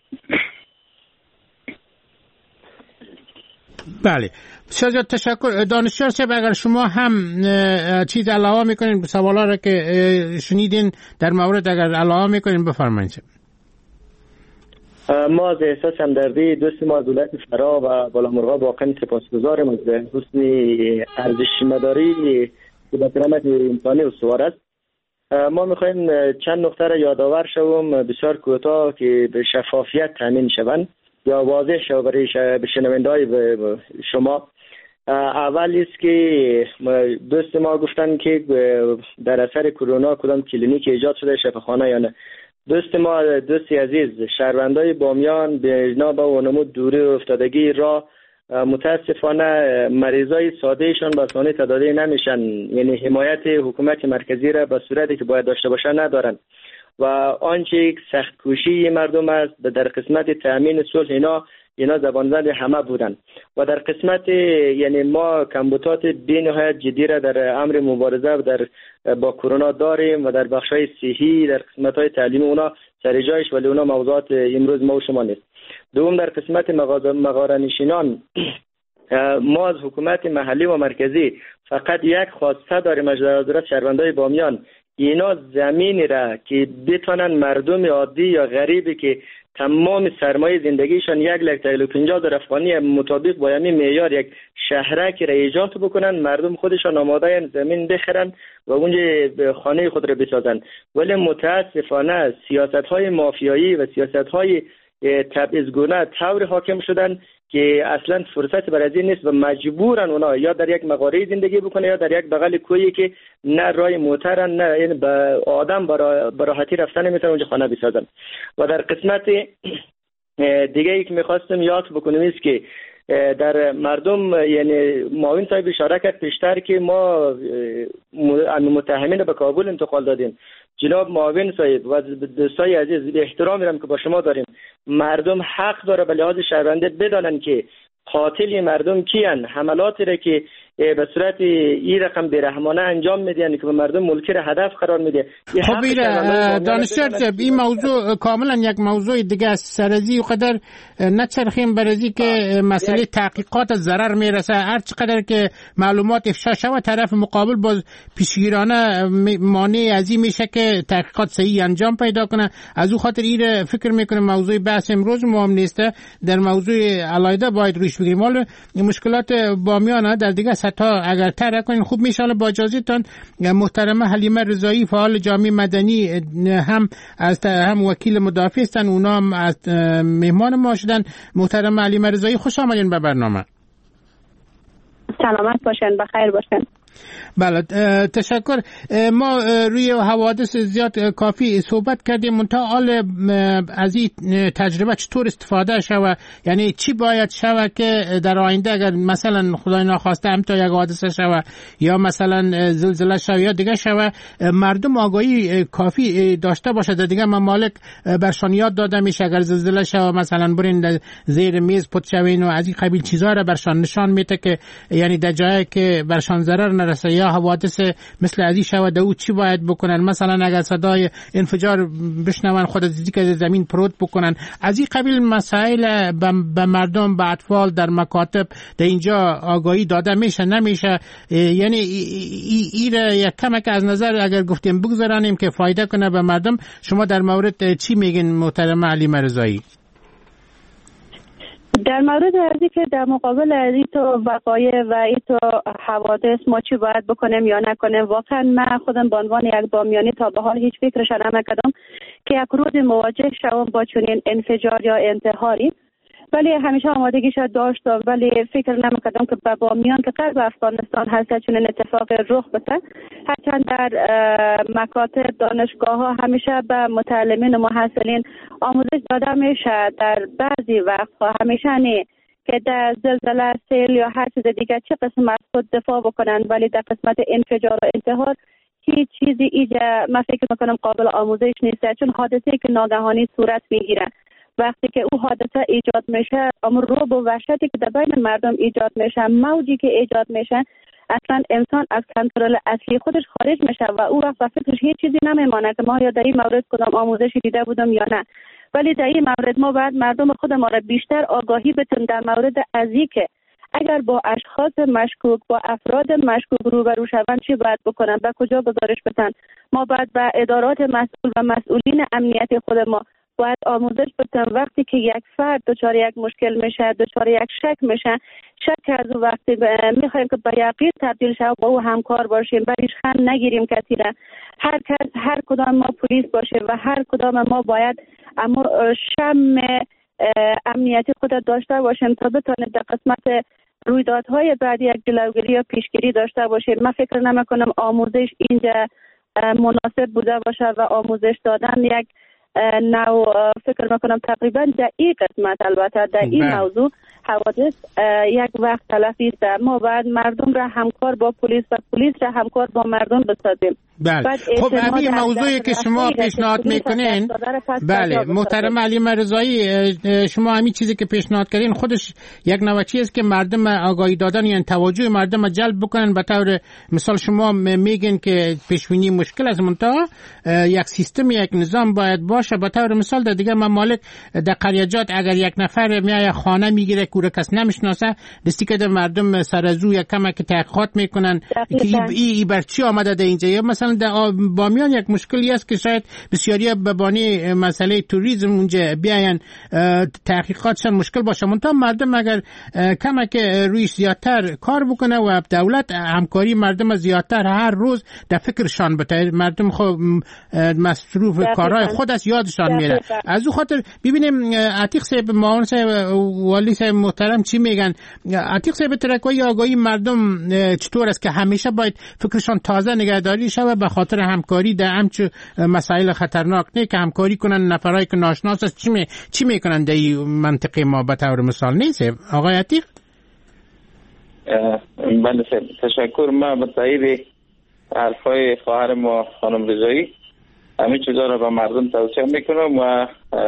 S4: بله، شاید تشکر. دانشجو صاحب اگر شما هم چیز علاوه میکنین به سوالا را که شنیدین در مورد اگر علاوه میکنین بفرمایید.
S6: ما از احساس همدردی دوست ما دولت فرا و بالامرغاب واقعا سپاسگزاریم از حسن ارزش مداری که به کرامت انسانی استوار است. ما میخوایم چند نکته را یادآور شوم بسیار کوتاه که به شفافیت تامین شوند یا واضح شود برای شنونده‌های شما. اول است که دوست ما گفتن که در اثر کرونا کدام کلینیک ایجاد شده شفاخانه یا نه. دوست ما دوستی عزیز شهروندای بامیان به بنا به ونمود دوری و افتادگی را متاسفانه مریضای سادهشان به آسانی تداوی نمیشن، یعنی حمایت حکومت مرکزی را به صورتی که باید داشته باشن ندارن و آنچه سخت کوشی مردم است در قسمت تامین صلح اینا اینا زبانزد همه بودن و در قسمت یعنی ما کمبودات بی نهایت جدی را در امر مبارزه در با کرونا داریم و در بخشای صحی در قسمت های تعلیمی اونا سر جایش، ولی اونا موضوعات امروز ما و شما نیست. دوم در قسمت مغاره نشینان ما از حکومت محلی و مرکزی فقط یک خواسته داریم از حضرت شهروندای بامیان، اینا زمینی را که بتونن مردم عادی یا غریبی که تمام سرمایه زندگیشان یک لک تا پنجاه هزار افغانی مطابق با همین معیار یک شهرک را ایجاد بکنن، مردم خودشان آماده زمین بخرن و اونجا خانه خود را بسازن. ولی متاسفانه سیاست‌های مافیایی و سیاست‌های تبعیض‌گونه طور حاکم شدن که اصلا فرصت برای این نیست و مجبورن اونا یا در یک مغاره زندگی بکنه یا در یک بغل کویی که نه رای موترن نه یعنی به آدم برای راحتی رفتن نمیتونن اونجا خانه بسازن. و در قسمت دیگه ای که میخواستم یاد بکنم است که در مردم یعنی معاون صاحب اشاره کرد پیشتر که ما متهمین به کابل انتقال دادیم. جناب معاون صاحب و دوستای عزیز احترامی هم که با شما داریم، مردم حق داره به لحاظ شهرونده بدانن که قاتل مردم کیان، حملاتی را که به صورت این رقم بیرحمانه انجام میدن که به مردم ملکی را هدف قرار میده.
S4: خب دانشجو صاحب این موضوع کاملا یک موضوع دیگه است. سرزی و قدر نچرخیم برازی که مسئله تحقیقات ضرر میرسه، هر چقدر که معلومات افشا شود طرف مقابل باز پیشگیرانه مانع از این میشه که تحقیقات صحیح انجام پیدا کنه. از او خاطر این فکر میکنه موضوع بحث امروز مهم نیست، در موضوع علایده باید روش بگیریم. حالا مشکلات بامیان در دیگه سطح اگر طرح کنین خوب میشه. با اجازهتون محترمه حلیمه رضایی فعال جامعه مدنی هم از هم وکیل مدافع هستن، اونا هم از مهمان ما شدن. محترمه حلیمه رضایی خوش آمدین به برنامه.
S9: سلامت باشین، بخیر باشین.
S4: بله تشکر. ما روی حوادث زیاد کافی صحبت کردیم، منتها حال از این تجربه چطور استفاده شود، یعنی چی باید شود که در آینده اگر مثلا خدای ناخواسته هم تا یک حادثه شود یا مثلا زلزله شود یا دیگه شود مردم آگاهی کافی داشته باشه. در دیگه ممالک برشان یاد داده میشه اگر زلزله شود مثلا برین زیر میز پت شوین و از این قبیل چیزا را برشان نشان میده که یعنی در جایی که برشان ضرر نرسه یا حوادث مثل ازی شود او چی باید بکنن. مثلا اگر صدای انفجار بشنون خود از که زمین پروت بکنن. از این قبیل مسائل به مردم به اطفال در مکاتب در اینجا آگاهی داده میشه نمیشه. یعنی این یک کمک از نظر اگر گفتیم بگذارانیم که فایده کنه به مردم. شما در مورد چی میگین محترمه حلیمه رضایی؟
S9: در مورد ازی که در مقابل از این تو وقایع و این تو حوادث ما چی باید بکنیم یا نکنیم، واقعا من خودم به عنوان یک بامیانی تا به حال هیچ فکرش نمی‌کردم که یک روز مواجه شوم با چنین انفجار یا انتحاری، ولی همیشه آمادگیش داشتم، ولی فکر نمی‌کردم که به بامیان که غرب افغانستان هست چنین اتفاق رخ بده. هرچند در مکاتب دانشگاه ها همیشه به متعلمین و محصلین آموزش داده میشه در بعضی وقتها، همیشه نی که در زلزله، سیل یا هر چیز دیگه چه قسم از خود دفاع بکنن، ولی در قسمت انفجار و انتحار هیچ چیزی ایجا من فکر میکنم قابل آموزش نیست، چون حادثه که ناگهانی صورت میگیره وقتی که او حادثه ایجاد میشه، امر رعب و وحشتی که در بین مردم ایجاد میشه، موجی که ایجاد میشه، اصلا انسان از کنترل اصلی خودش خارج میشه و او وقت فکرش هیچ چیزی نمیمانه که ما یا در این مورد کدام آموزشی دیده بودم یا نه. ولی در این مورد ما باید مردم خود ما را بیشتر آگاهی بتیم در مورد ازی که اگر با اشخاص مشکوک، با افراد مشکوک روبرو شوند چی باید بکنن، به کجا گزارش بدن. ما باید به ادارات مسئول و مسئولین امنیتی خود ما باید آموزش بدیم وقتی که یک فرد دچار یک مشکل میشه، دچار یک شک میشه، شک از او وقتی میخوایم که به یقین تبدیل شه با او همکار باشیم، بریش خم نگیریم کسی را. هر کس، هر کدام ما پلیس باشه و هر کدام ما باید اما شم امنیتی خود داشته باشیم تا بتونه در قسمت رویدادهای بعدی یک جلوگیری یا پیشگیری داشته باشیم. من فکر نمی کنم آموزش اینجا مناسب بوده باشه و آموزش دادن یک نو فکر میکنم تقریبا در این قسمت، البته در این بله. موضوع حوادث یک وقت تلفی است. ما باید مردم را همکار با پلیس و پلیس را همکار با مردم بسازیم.
S4: بله. خب همین موضوعی که شما پیشنهاد میکنین، بله محترم علیم رضایی، شما همین چیزی که پیشنهاد کردین خودش یک نوچی است که مردم آگاهی دادن، یعنی توجه مردم جلب بکنن. به طور مثال شما میگین که پیشبینی مشکل از منتها یک سیستم، یک نظام باید باشه. به طور مثال در دیگه ممالک در قریجات اگر یک نفر میای خانه میگیره کوره کس نمیشناسه، دستی که مردم سر از رو یک کمک تحقیقات میکنن که ای, ای بر چی آمده در اینجا. یا مثلا در بامیان یک مشکلی است که شاید بسیاری به بانی مسئله توریسم اونجا بیاین تحقیقاتشان مشکل باشه، منتها مردم اگر کمک روی زیادتر کار بکنه و دولت همکاری مردم زیادتر هر روز در فکرشان بده، مردم خود مصروف کارهای خود است یادشان میره. از او خاطر ببینیم عتیق صاحب، معاون صاحب، والی صاحب محترم چی میگن. عتیق صاحب ترکوی آگاهی مردم چطور است که همیشه باید فکرشان تازه نگهداری شود به خاطر همکاری در همچه مسائل خطرناک، نه که همکاری کنن نفرایی که ناشناس است چی می چی میکنن در این منطقه ما به طور مثال نیست. آقای عتیق؟
S5: بله تشکر. ما به تایید حرفای خواهر ما خانم رضایی همه چیزا را به مردم توصیه میکنم و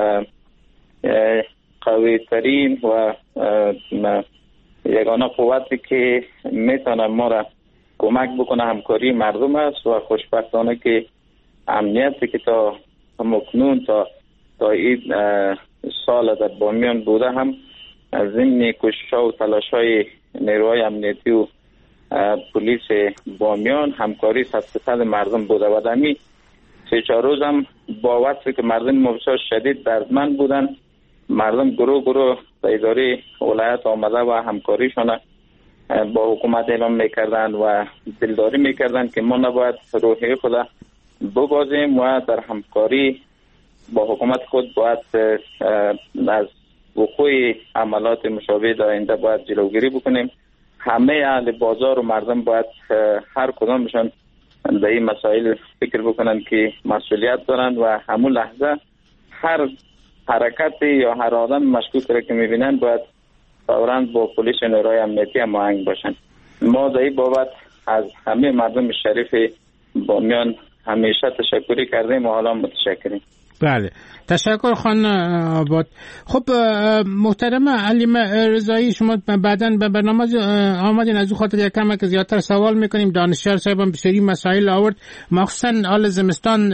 S5: قوی ترین و یگانه قوتی که میتونه ما را کمک بکنه همکاری مردم است و خوشبختانه که امنیتی که تا مکنون تا تا این سال در بامیان بوده هم از ضمن کوشش‌ها و تلاش‌های نیروهای امنیتی و پلیس بامیان همکاری صد درصد مردم بوده و دمی سه چهار روز هم با وصفی که مردم بسیار شدید دردمند بودن، مردم گروه گروه به اداره ولایت آمده و همکاریشان با حکومت اعلام میکردن و دلداری میکردن که ما نباید روحیه خود ببازیم و در همکاری با حکومت خود باید از وقوع عملات مشابه در آینده باید جلوگیری بکنیم. همه اهل بازار و مردم باید هر کدامشان در این مسائل فکر بکنن که مسئولیت دارند و همون لحظه هر حرکت یا هر آدم مشکوک را که میبینن باید فوراً با پلیس و نیروهای امنیتی هماهنگ باشن. ما در این بابت از همه مردم شریف بامیان همیشه تشکری کردیم و حالا متشکریم.
S4: بله تشکر خان آباد. خب محترم علیم رضایی، شما بعداً به برنامه آمدین، از او خاطر یک کم که زیادتر سوال میکنیم. دانشیار صاحب هم بسیاری مسائل آورد، مخصوصا آل زمستان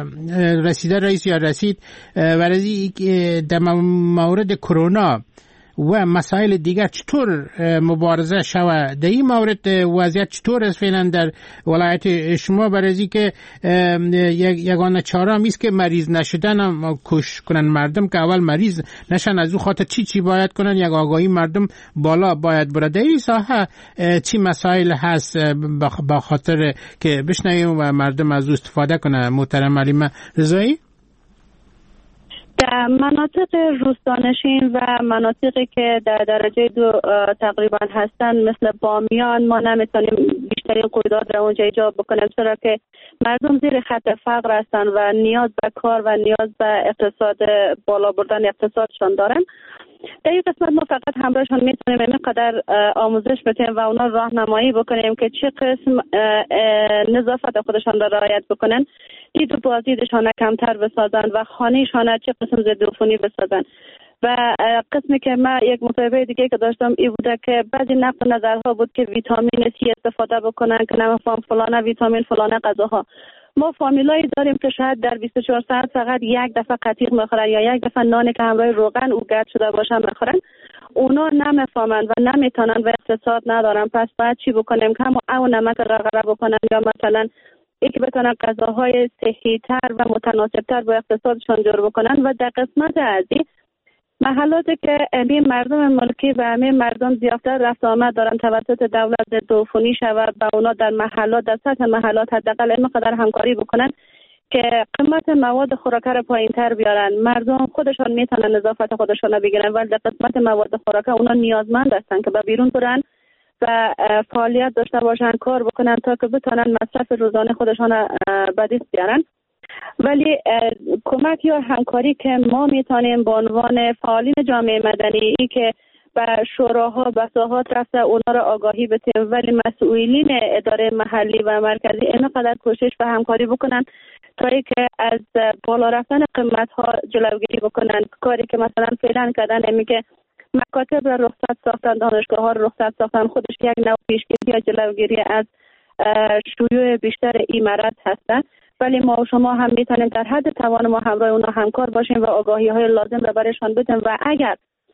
S4: رسیده رئیس یا رسید و رضی در مورد کرونا و مسائل دیگر چطور مبارزه شود؟ در این مورد وضعیت چطور است فعلا در ولایت شما؟ برای که یگانه چاره است که مریض نشدن هم کش کنن مردم که اول مریض نشن، از او خاطر چی چی باید کنن، یک آگاهی مردم بالا باید بره. در این ساحه چی مسائل هست با خاطر که بشنویم و مردم از او استفاده کنه؟ محترم علیمه رضایی.
S9: در مناطق روستانشین و مناطقی که در درجه دو تقریبا هستن مثل بامیان ما نمیتونیم بیشترین قیودات را اونجا ایجاد بکنیم، چرا که مردم زیر خط فقر هستن و نیاز به کار و نیاز به اقتصاد بالا بردن اقتصادشان دارن. در این قسمت ما فقط همراهشان میتونیم اینقدر آموزش بدیم و اونا راهنمایی بکنیم که چه قسم نظافت خودشان را رعایت بکنن، دید و بازدیدشان کمتر بسازن و خانهشان چه قسم ضد عفونی بسازن. و قسمی که من یک مصاحبه دیگه که داشتم این بوده که بعضی نقد نظرها بود که ویتامین سی استفاده بکنن که نمیفهم فلانه ویتامین فلانه غذاها. ما فامیلایی داریم که شاید در بیست و چهار ساعت فقط یک دفعه قطیق میخورن یا یک دفعه نانی که همراه روغن او گرد شده باشه میخورن. اونا نمیفهمن و نمیتونن و اقتصاد ندارن. پس باید چی بکنیم که هم او نمک غرغره بکنن یا مثلا ای که بتونن غذاهای صحی تر و متناسب تر با اقتصادشان جور بکنن. و در قسمت ازی محلاتی که همین مردم ملکی و همین مردم زیادتر رفت آمد دارن توسط دولت ضد عفونی شود و اونا در محلات در سطح محلات حداقل اینقدر همکاری بکنن که قیمت مواد خوراکه را پایین‌تر بیارن. مردم خودشان میتونن نظافت خودشان را بگیرن ولی در قسمت مواد خوراکه اونا نیازمند هستن که به بیرون برن و فعالیت داشته باشن، کار بکنن تا که بتونن مصرف روزانه خودشان را به دست بیارن. ولی کمک یا همکاری که ما میتونیم به عنوان فعالین جامعه مدنی ای که به شوراها بساحات رفته اونا را آگاهی بدیم، ولی مسئولین اداره محلی و مرکزی اینقدر کوشش و همکاری بکنن تا که از بالا رفتن قیمت ها جلوگیری بکنن. کاری که مثلا فعلا کردن میگه مکاتب را رخصت ساختن، دانشگاه ها را رخصت ساختن، خودش یک نوع پیشگیری یا جلوگیری از شیوع بیشتر این مرض هستن. ولی ما و شما هم میتونیم در حد توان ما همراه اونا همکار باشیم و آگاهی های لازم را برشان بدیم و اگر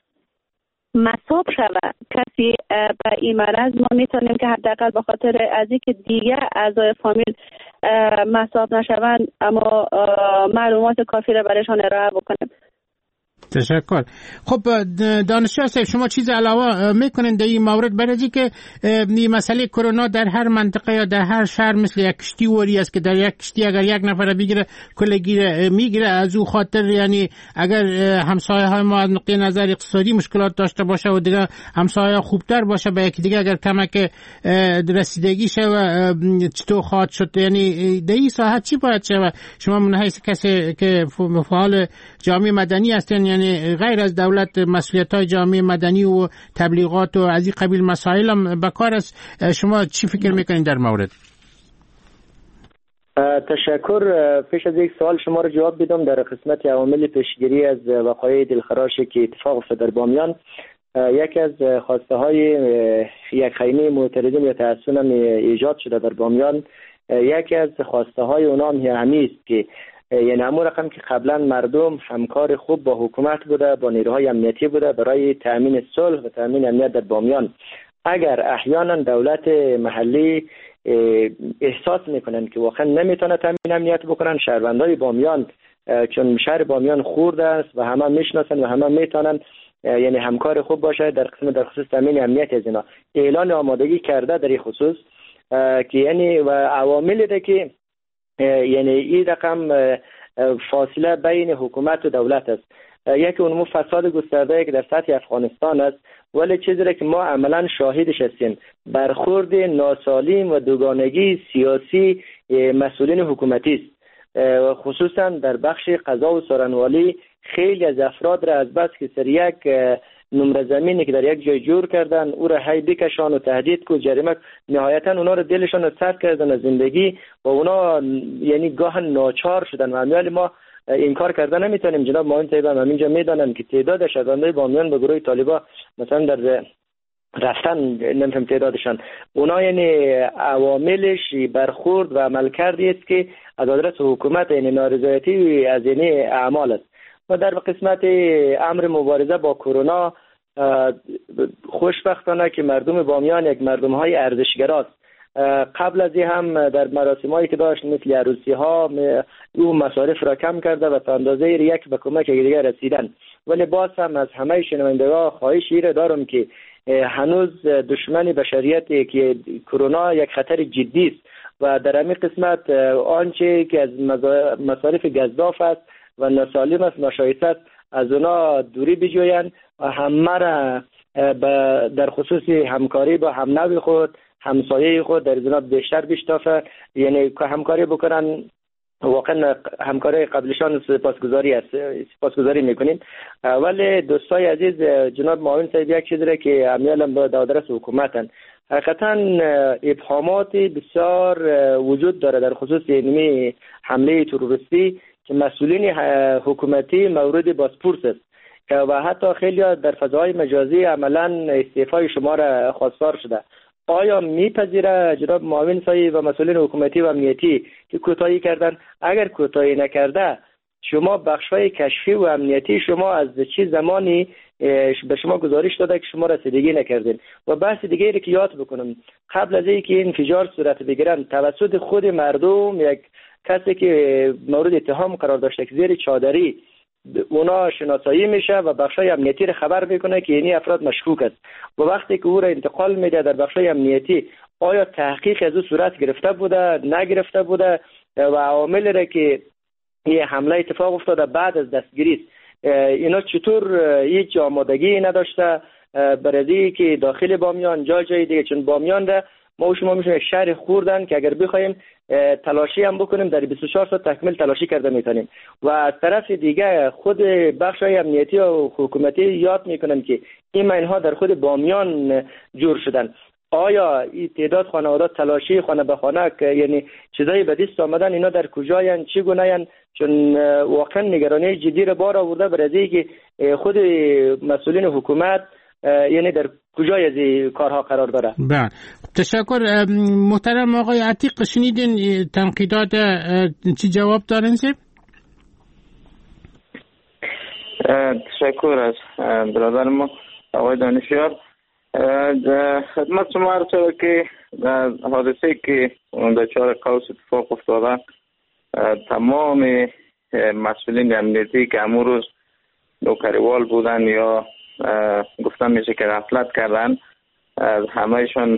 S9: مصاب شود کسی به این مرض ما میتونیم که حداقل به خاطر از اینکه دیگه اعضای فامیل مصاب نشوند اما معلومات کافی را برشان ارائه بکنیم.
S4: تشکر. خب دانشجو صاحب شما چیز علاوه میکنین در این مورد؟ برای که این مسئله کرونا در هر منطقه یا در هر شهر مثل یک کشتی وری است که در یک کشتی اگر یک نفر بگیره کل گیره میگیره. از او خاطر یعنی اگر همسایه های ما از نقطه نظر اقتصادی مشکلات داشته باشه و دیگه همسایه خوبتر باشه به یکی دیگه اگر کمک رسیدگی شه و چطور خواهد شد؟ یعنی در این ساحه چی باید شه؟ شما من حیث کسی که فعال جامعه مدنی هستین، یعنی غیر از دولت مسئولیت‌های جامعه مدنی و تبلیغات و از این قبیل مسائل هم بکار است، شما چی فکر میکنید در مورد؟
S6: تشکر. پیش از یک سوال شما رو جواب بدم در قسمت عوامل پیشگیری از وقایع دلخراشی که اتفاق افتاد در بامیان. یکی از خواسته های یک خیمه معترضین یا تحصن هم ایجاد شده در بامیان. یکی از خواسته های اونا هم همین است که یعنی همون رقم که قبلا مردم همکار خوب با حکومت بوده، با نیروهای امنیتی بوده برای تأمین صلح و تأمین امنیت در بامیان. اگر احیانا دولت محلی احساس میکنن که واقعا نمیتونه تأمین امنیت بکنن، شهروندای بامیان چون شهر بامیان خرد است و همه میشناسن و همه میتونن یعنی همکار خوب باشه در قسم در خصوص تأمین امنیت از اینا اعلان آمادگی کرده در این خصوص که یعنی و عواملی ده که یعنی این رقم فاصله بین حکومت و دولت است. یکی اونمو فساد گسترده که در سطح افغانستان است، ولی چیزی را که ما عملا شاهدش هستیم برخورد ناسالم و دوگانگی سیاسی مسئولین حکومتی است. خصوصا در بخش قضا و سارنوالی خیلی از افراد را از بس که سر یک نمره زمینی که در یک جای جور کردن او را هی بکشان و تهدید کو جریمه، نهایتا اونا رو دلشان رو سرد کردن از زندگی و اونا یعنی گاهن ناچار شدن و امیالی ما این کار کردن نمیتونیم. جناب معاون طیب هم همینجا میدانن که تعداد شهروندای بامیان به گروه طالبا مثلا در رفتن نمیفهم تعدادشان اونا یعنی عواملش برخورد و عمل کردی است که از آدرس حکومت یعنی نارضایتی از یعنی اعمال است. و در قسمت امر مبارزه با کرونا خوشبختانه که مردم بامیان یک مردم های ارزشگراست. قبل از این هم در مراسم هایی که داشت مثل عروسی ها او مصارف را کم کرده و تا اندازه یک به کمک دیگر رسیدن. ولی باز هم از همه شنوندگان خواهشی را دارم که هنوز دشمن بشریت که کرونا یک خطر جدی است و در همین قسمت آنچه که از مصارف گزاف است و ناسالم است ناشایسته است از اونا دوری بجویند و همه را در خصوص همکاری با هم نوی خود همسایه خود در زنات بیشتر بشتافه، یعنی که همکاری بکنن. واقعا همکاری قبلشان سپاسگزاری است، سپاسگزاری میکنیم. ولی دوستای عزیز، جناب معاون صاحب یک چیزی را که امیالم به دادرس حکومتن، حقیقتا ابهامات بسیار وجود داره در خصوص اینمی حمله تروریستی که مسئولین حکومتی مورد بازپرس است و حتی خیلی در فضای مجازی عملا استعفای شما را خواستار شده. آیا میپذیره جناب معاون صاحب و مسئولین حکومتی و امنیتی که کوتاهی کردن؟ اگر کوتاهی نکرده شما بخش‌های کشفی و امنیتی شما از چه زمانی به شما گزارش داده که شما رسیدگی نکردین؟ و بحث دیگری که یاد بکنم، قبل از اینکه این انفجار صورت بگیرن توسط خود مردم یک کسی که مورد اتهام قرار داشته که زیر چادری اونا شناسایی میشه و بخشای امنیتی رو خبر میکنه که اینی افراد مشکوک است و وقتی که او را انتقال میده در بخشای امنیتی آیا تحقیق از او صورت گرفته بوده نگرفته بوده و عواملی را که یه حمله اتفاق افتاده بعد از دستگیری اینا چطور هیچ آمادگی نداشته برای که داخل بامیان جای جای دیگه، چون بامیان را ما و شما میشیم شهر خوردن که اگر بخوایم تلاشی هم بکنیم در بیست و چهار ساعت تکمیل تلاشی کرده میتونیم. و از طرف دیگه خود بخشای امنیتی و حکومتی یاد میکنن که این اینها در خود بامیان جور شدن. آیا این تعداد خانوادات تلاشی خانه به خانه یعنی چیزایی به دست آمدن اینا در کجاین چی گونه‌ین؟ چون واقعا نگرانی جدی را بار آورده برای که خود مسئولین حکومت یعنی در کجای از این کارها قرار داره.
S4: بله، تشکر. محترم آقای عتیق، شنیدین تنقیدات چی جواب دارن سیب؟
S5: تشکر از برادر ما آقای دانشیار. خدمت شما عرض شد که حادثه که در چهار قوس اتفاق افتاده تمام مسئولین امنیتی که امون روز نوکریوال بودن یا گفتم میشه که غفلت کردن از همهشان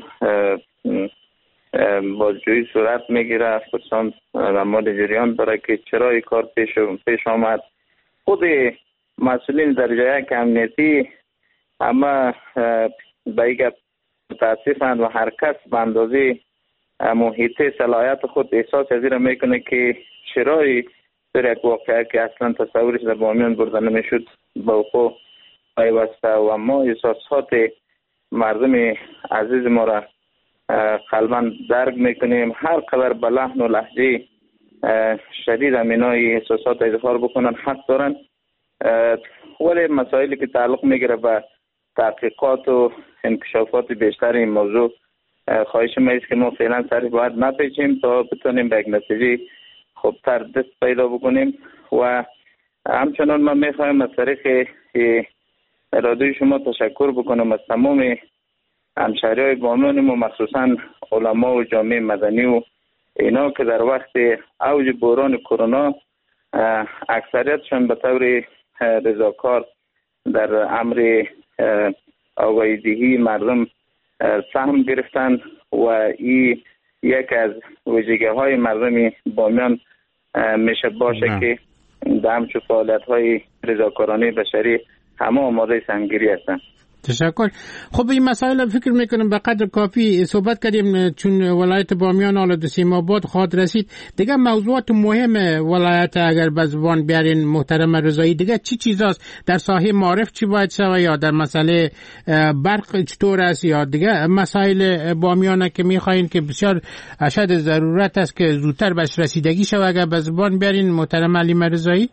S5: بازجویی صورت میگیره، خصوصا رمال جریان داره که چرا این کار پیش پیش آمد. خود مسئولین در جای امنیتی اما به این متاسفند و هر کس به اندازه محیط صلاحیت خود احساس از این میکنه که چرای در یک واقعه که اصلا تصورش در بامیان برده نمیشد با خود پیوسته و ما احساسات مردم عزیز ما را قلباً درک میکنیم. هر قدر به لحن و لهجه شدید امینای احساسات اظهار بکنن حق دارن، ولی مسائلی که تعلق میگیره به تحقیقات و انکشافات بیشتر این موضوع خواهش ما است که ما فعلا سری باید نپیچیم تا بتونیم به یک نتیجه خوبتر دست پیدا بکنیم. و همچنان من میخوایم از طریق اراده شما تشکر بکنم از تمام همشهری‌های بامیان و مخصوصا علما و جامعه مدنی و اینا که در وقت اوج بحران کرونا اکثریتشان به طور رضاکار در امر آگاهی دهی مردم سهم گرفتن و این یک از ویژگی‌های مردم بامیان میشه باشه نه. که در همچون فعالیت‌های رضاکارانه بشری همه آماده سهمگیری هستند.
S4: تشکر. خب این مسائل فکر میکنم به قدر کافی صحبت کردیم، چون ولایت بامیان حالا دو سه ماه بعد خواهد رسید. دیگه موضوعات مهم ولایت اگر به زبان بیارین محترم رضایی، دیگه چی چیزاست در ساحه معارف چی باید شود، یا در مسئله برق چطور است، یا دیگه مسائل بامیان که میخواین که بسیار اشد ضرورت است که زودتر بهش رسیدگی شود، اگر به زبان بیارین محترم علی رضایی؟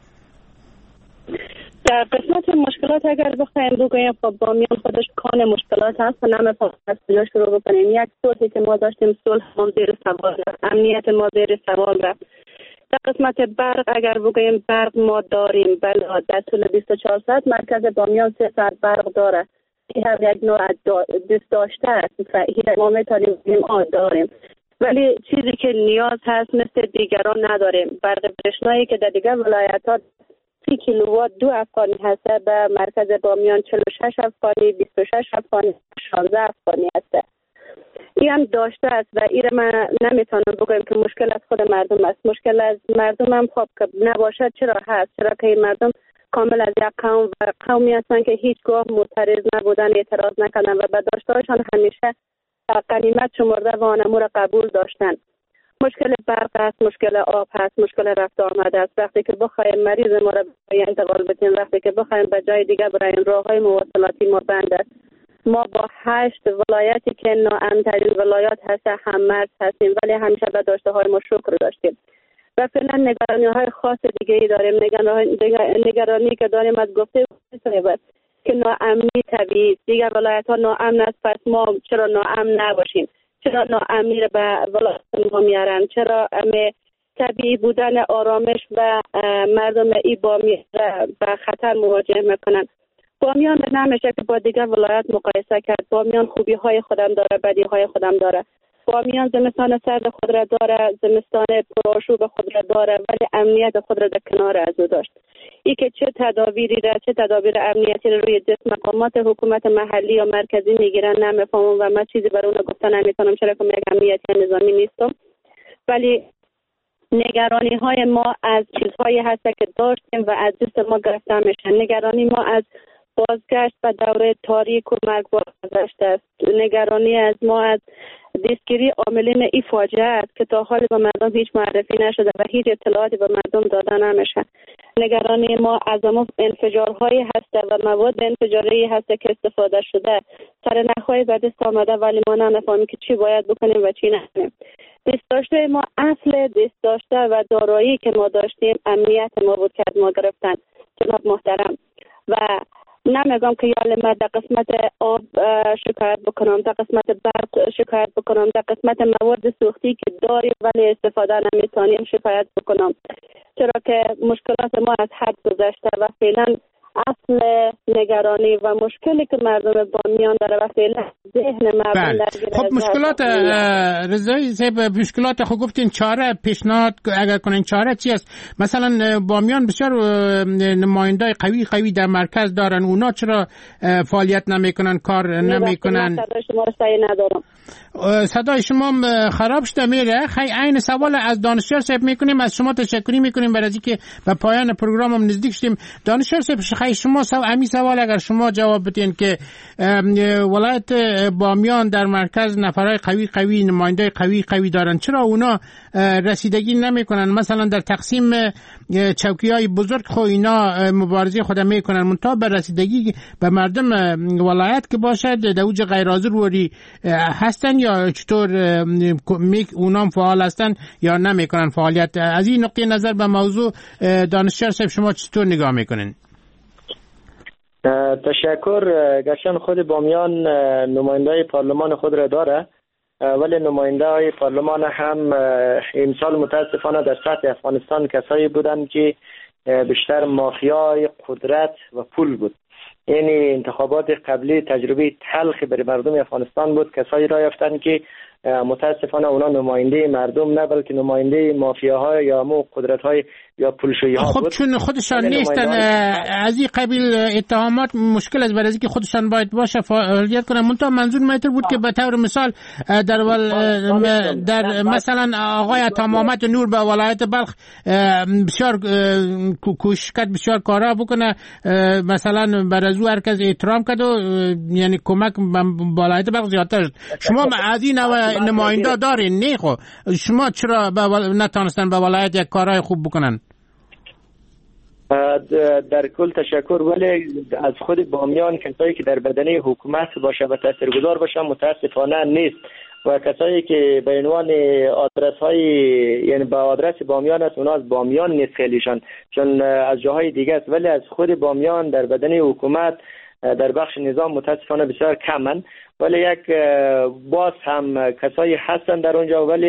S9: در قسمت مشکلات اگر بخوایم بگویم خب بامیان خودش کان مشکلات هست و نمی‌تونیم از کجا شروع بکنیم. یک صورتی که ما داشتیم صلح ما زیر سوال رفت، امنیت ما زیر سوال رفت. در قسمت برق اگر بگوییم برق ما داریم، بله در طول بیست و چهار ساعت مرکز بامیان سه ساعت برق داره. این هم یک نوع دست داشته است، ما میتونیم بگیم آه داریم، ولی چیزی که نیاز هست مثل دیگران نداریم. برق برشنایی که در دیگر ولایت ها سی کیلووات دو افغانی هسته، به مرکز بامیان چهل و شش افغانی، بیست و شش افغانی، شانزده افغانی هسته. این هم داشته است و این من نمیتونم بگویم که مشکل از خود مردم است. مشکل از مردم هم خب که نباشد چرا هست؟ چرا که این مردم کامل از یک قوم و قومی هستند که هیچگاه معترض نبودن، اعتراض نکردن و به داشته‌هاشان همیشه غنیمت شمرده و آن امور قبول داشتن. مشکل برق است، مشکل آب هست، مشکل رفت آمد است. وقتی که بخوایم مریض ما را برای انتقال بدیم، وقتی که بخوایم به جای دیگر برای راههای مواصلاتی ما بند است. ما با هشت ولایتی که ناامن‌ترین ولایات هست هم مرز هستیم، ولی همیشه به داشته‌های ما شکر داشتیم و فعلا نگرانی‌های خاص دیگه ای داریم. نگرانی که داریم از گفته که ناامنی طبیعی، دیگر ولایت‌ها ناامن است، پس ما چرا ناامن نباشیم؟ چرا ناامنی را به ولایت ما میارن؟ چرا طبیعی بودن آرامش و مردم ای بامیان به خطر مواجه میکنن؟ بامیان نمیشه که با دیگر ولایت مقایسه کرد. بامیان خوبی های خودم داره، بدی های خودم داره. بامیان زمستان سرد خود را داره، زمستان پرآشوب خود را داره، ولی امنیت خود را در کنار از او داشت. ای که چه تدابیری را، چه تدابیر امنیتی را روی دست مقامات حکومت محلی یا مرکزی میگیرن نمیفهمم و من چیزی برای اون گفتن نمیتونم، چرا که یک امنیتی نظامی نیستم. ولی نگرانی های ما از چیزهایی هست که داشتیم و از دست ما گرفته میشن. نگرانی ما از بازگشت به دوره تاریک و مرگبار گذشته است. نگرانی از ما از دستگیری عاملین این فاجعه است که تا حال به مردم هیچ معرفی نشده و هیچ اطلاعاتی به مردم داده نمیشه. نگرانی ما از اما انفجارهایی هست و مواد انفجاری هست که استفاده شده، سر نخواهی به دست آمده ولی ما نمیفهمیم که چی باید بکنیم و چی نکنیم. دست داشته ما، اصل دست داشته و دارایی که ما داشتیم امنیت ما بود که ما گرفتن جناب محترم. و نمیگم که یال من در قسمت آب شکایت بکنم، در قسمت برق شکایت بکنم، در قسمت مواد سوختی که داریم ولی استفاده نمیتونیم شکایت بکنم، چرا که مشکلات ما از حد گذشته و فعلا اصل نگرانی و مشکلی که مردم بامیان داره و فعلا ذهن مردم درگیر.
S4: خب مشکلات رضایی صاحب، مشکلات خب گفتین چاره پیشنهاد اگر کنین چاره چی است؟ مثلا بامیان بسیار نمایندای قوی قوی در مرکز دارن، اونا چرا فعالیت نمیکنن، کار نمیکنن؟
S9: صدای شما رو صحیح ندارم.
S4: صدای شما خراب شده میره. خیلی عین سوال از دانشیار صاحب میکنیم، از شما تشکری میکنیم برای اینکه به پایان پروگرام هم نزدیک شدیم. دانشیار صاحب خیلی شما سو امی سوال اگر شما جواب بدین که ولایت بامیان در مرکز نفرای قوی قوی نماینده قوی قوی دارن، چرا اونا رسیدگی نمیکنن؟ مثلا در تقسیم چوکیای بزرگ خو اینا مبارزه خود میکنن، منتها به رسیدگی به مردم ولایت که باشد در اوج غیر حاضر وری هستن یا چطور اونام فعال هستن یا نمیکنن فعالیت؟ از این نقطه نظر به موضوع دانشیار صاحب شما چطور نگاه میکنین؟
S6: تشکر. گرچه خود بامیان نماینده پارلمان خود را داره ولی نماینده های پارلمان هم امسال متاسفانه در سطح افغانستان کسایی بودند که بیشتر مافیای قدرت و پول بود. یعنی انتخابات قبلی تجربه تلخی برای مردم افغانستان بود. کسایی را یافتند که متاسفانه اونا نماینده مردم نه بلکه نماینده مافیاهای یا مو قدرت‌های یا پولشویی‌ها
S4: خب
S6: بود.
S4: چون خودشان نیستن از این قبیل اتهامات مشکل از برای که خودشان باید باشه فعالیت کنن. منتها منظور میتر بود که به طور مثال در ول... در مثلا آقای عطا محمد نور به ولایت بلخ بسیار کوشش کرد، بسیار کارا بکنه، مثلا بر از او هر کس احترام کرد و یعنی کمک به ولایت بلخ زیادتر شد. شما از این نماینده دارین نه؟ خب شما چرا نتونستن به ولایت یک کارهای خوب بکنن؟
S6: در کل تشکر. ولی از خود بامیان کسایی که در بدنه حکومت باشه و تاثیرگذار باشه متاسفانه نیست و کسایی که به عنوان آدرس های یعنی با آدرس بامیان است اونا از بامیان نیست خیلیشان، چون از جاهای دیگه است، ولی از خود بامیان در بدنه حکومت در بخش نظام متاسفانه بسیار کمن. ولی یک باز هم کسایی هستن در اونجا ولی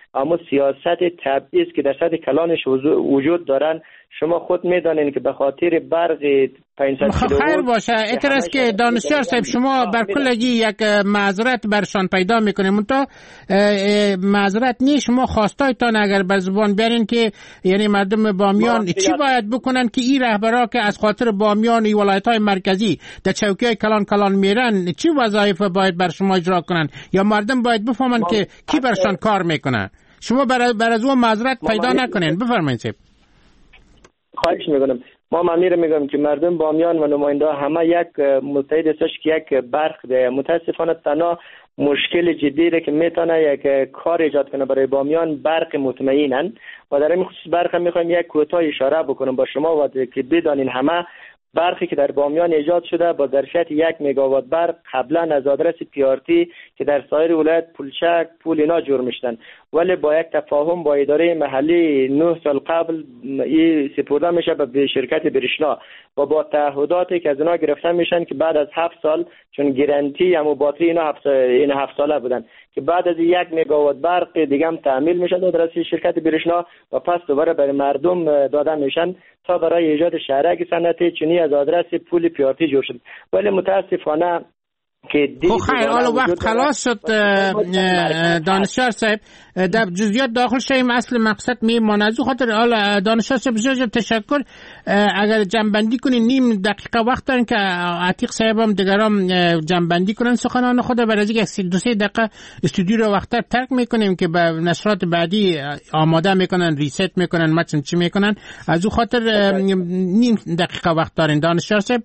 S6: اما سیاست تبعیض که در سطح کلانش وجود دارن، شما خود میدانین که به خاطر برق پانصد کیلووات
S4: خیر باشه. اعتراض که دانشیار صاحب شما بر کلگی یک معذرت برشان پیدا میکنیم، منتها معذرت نیست. شما خواستایتان اگر بر زبان بیارین که یعنی مردم بامیان چی باید بکنن که این رهبرا که از خاطر بامیان و ولایت‌های مرکزی در چوکی‌های کلان کلان میرن چی وظایف باید بر شما اجرا کنن، یا مردم باید بفهمن که کی برشان کار میکنه؟ شما بر بر از اون معذرت پیدا نکنین. بفرمایید.
S6: خواهش میکنم. ما مامیر میگم که مردم بامیان و نماینده همه یک متحد هستش که یک برق ده. متاسفانه تنها مشکل جدی را که میتونه یک کار ایجاد کنه برای بامیان برق مطمئنن و در این خصوص برق هم میخوایم یک کوتاه اشاره بکنم با شما و که بدانین همه برقی که در بامیان ایجاد شده با ظرفیت یک مگاوات برق قبلا از آدرس پی آر تی که در سایر ولایت پولچک پول اینا جور میشدن، ولی با یک تفاهم با اداره محلی نه سال قبل این سپرده میشه به شرکت برشنا و با تعهداتی که از اینا گرفته میشن که بعد از هفت سال، چون گارانتی هم باتری اینا هفت این هفت ساله بودن، که بعد از یک مگاوات برق دیگه هم تعمیل میشه در شرکت برشنا و پس دوباره برای مردم داده میشن تا برای ایجاد شهرک صنعتی چنی از آدرس پول پی آر تی جور شد. ولی متاسفانه که
S4: خب خیر، حالا وقت خلاص شد دانشیار صاحب، در جزئیات داخل شیم اصل مقصد میمونه. از خاطر حالا دانشیار صاحب بسیار تشکر. اگر جنبندی کنین نیم دقیقه وقت دارین که عتیق صاحب هم دیگرام جنبندی کنن سخنان خود، برای از یک دو سه دقیقه استودیو رو وقتر ترک میکنیم که به نشرات بعدی آماده میکنن، ریست میکنن، متن چی میکنن. از اون خاطر نیم دقیقه وقت دارین دانشیار صاحب.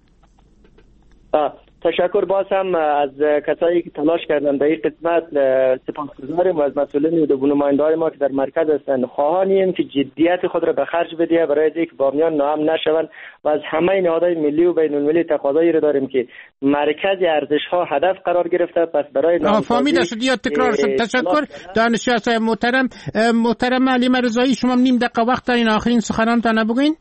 S6: تشکر باز هم از کسایی که تلاش کردن در این قسمت، سپاسگزاریم و از مسئولین و نماینده‌های ما که در مرکز هستند. خواهانیم که جدیت خود را به خرج بده برای اینکه بامیان ناامن نشوند و از همه نهادهای ملی و بین المللی تقاضایی را داریم که مرکز ارزش‌ها هدف قرار گرفته. پس برای
S4: فهمیده شد یا تکرار شد. تشکر دانشیار صاحب محترم. محترم حلیمه رضایی، شما نیم دقیقه وقت دارین آخرین سخنانتان بگوین.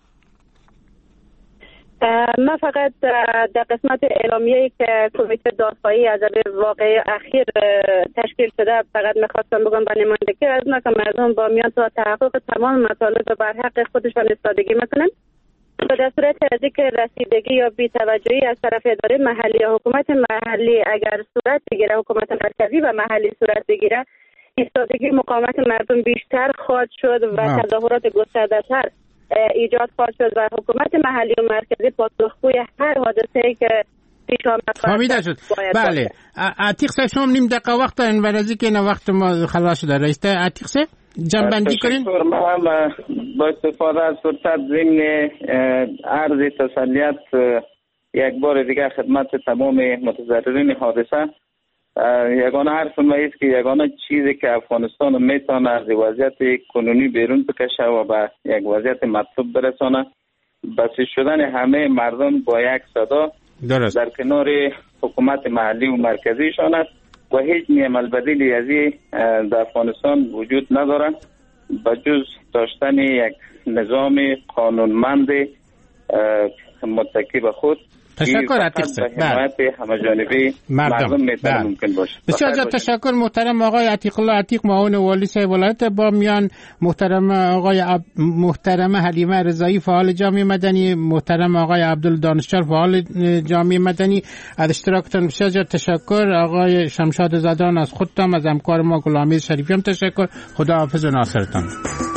S9: من فقط در قسمت اعلامیه‌ای که کمیته دادخواهی از واقعه اخیر تشکیل شده فقط می‌خواستم بگم به نمایندگی از ما که مردم بامیان تا تحقق تمام مطالب بر حق خودشان ایستادگی میکنن و در صورت از اینکه رسیدگی یا بی‌توجهی از طرف اداره محلی یا حکومت محلی اگر صورت بگیره، حکومت مرکزی و محلی صورت بگیره، ایستادگی مقاومت مردم بیشتر خواهد شد و تظاهرات گسترده‌تر ایجاد خواهد شد و حکومت محلی و مرکزی پاسخگوی هر حادثه‌ای که پیش آمد
S4: فهمیده شد. بله عتیق صاحب شما نیم دقیقه وقت دارین برای اینکه این وقت ما خلاص شده. رئیس عتیق صاحب جنبندی کنین.
S5: من با استفاده از فرصت ضمن عرض تسلیت یک بار دیگه خدمت تمام متضررین حادثه، یگانه حرف ما است که یگانه چیزی که افغانستان میتونه از وضعیت کنونی بیرون بکشه و به یک وضعیت مطلوب برسانه، بسیج شدن همه مردم با یک صدا درست در کنار حکومت محلی و مرکزیشان است و هیچ عمل بدیلی از این در افغانستان وجود ندارد بجز داشتن یک نظام قانونمند متکی به خود.
S4: تشکر عتیق صاحب.
S5: حمایت همه جانبی مردم میتونه ممکن باشه.
S4: بسیار زیاد تشکر محترم آقای عتیق الله عتیق، معاون والی صاحب ولایت بامیان، محترم آقای عب... محترم حلیمه رضایی فعال جامعه مدنی، محترم آقای عبدالله دانشور فعال جامعه مدنی. از اشتراکتان بسیار زیاد تشکر. آقای شمشاد زدان از خودتان، از همکار ما غلامی شریفی هم تشکر. خدا حافظ و ناصرتان.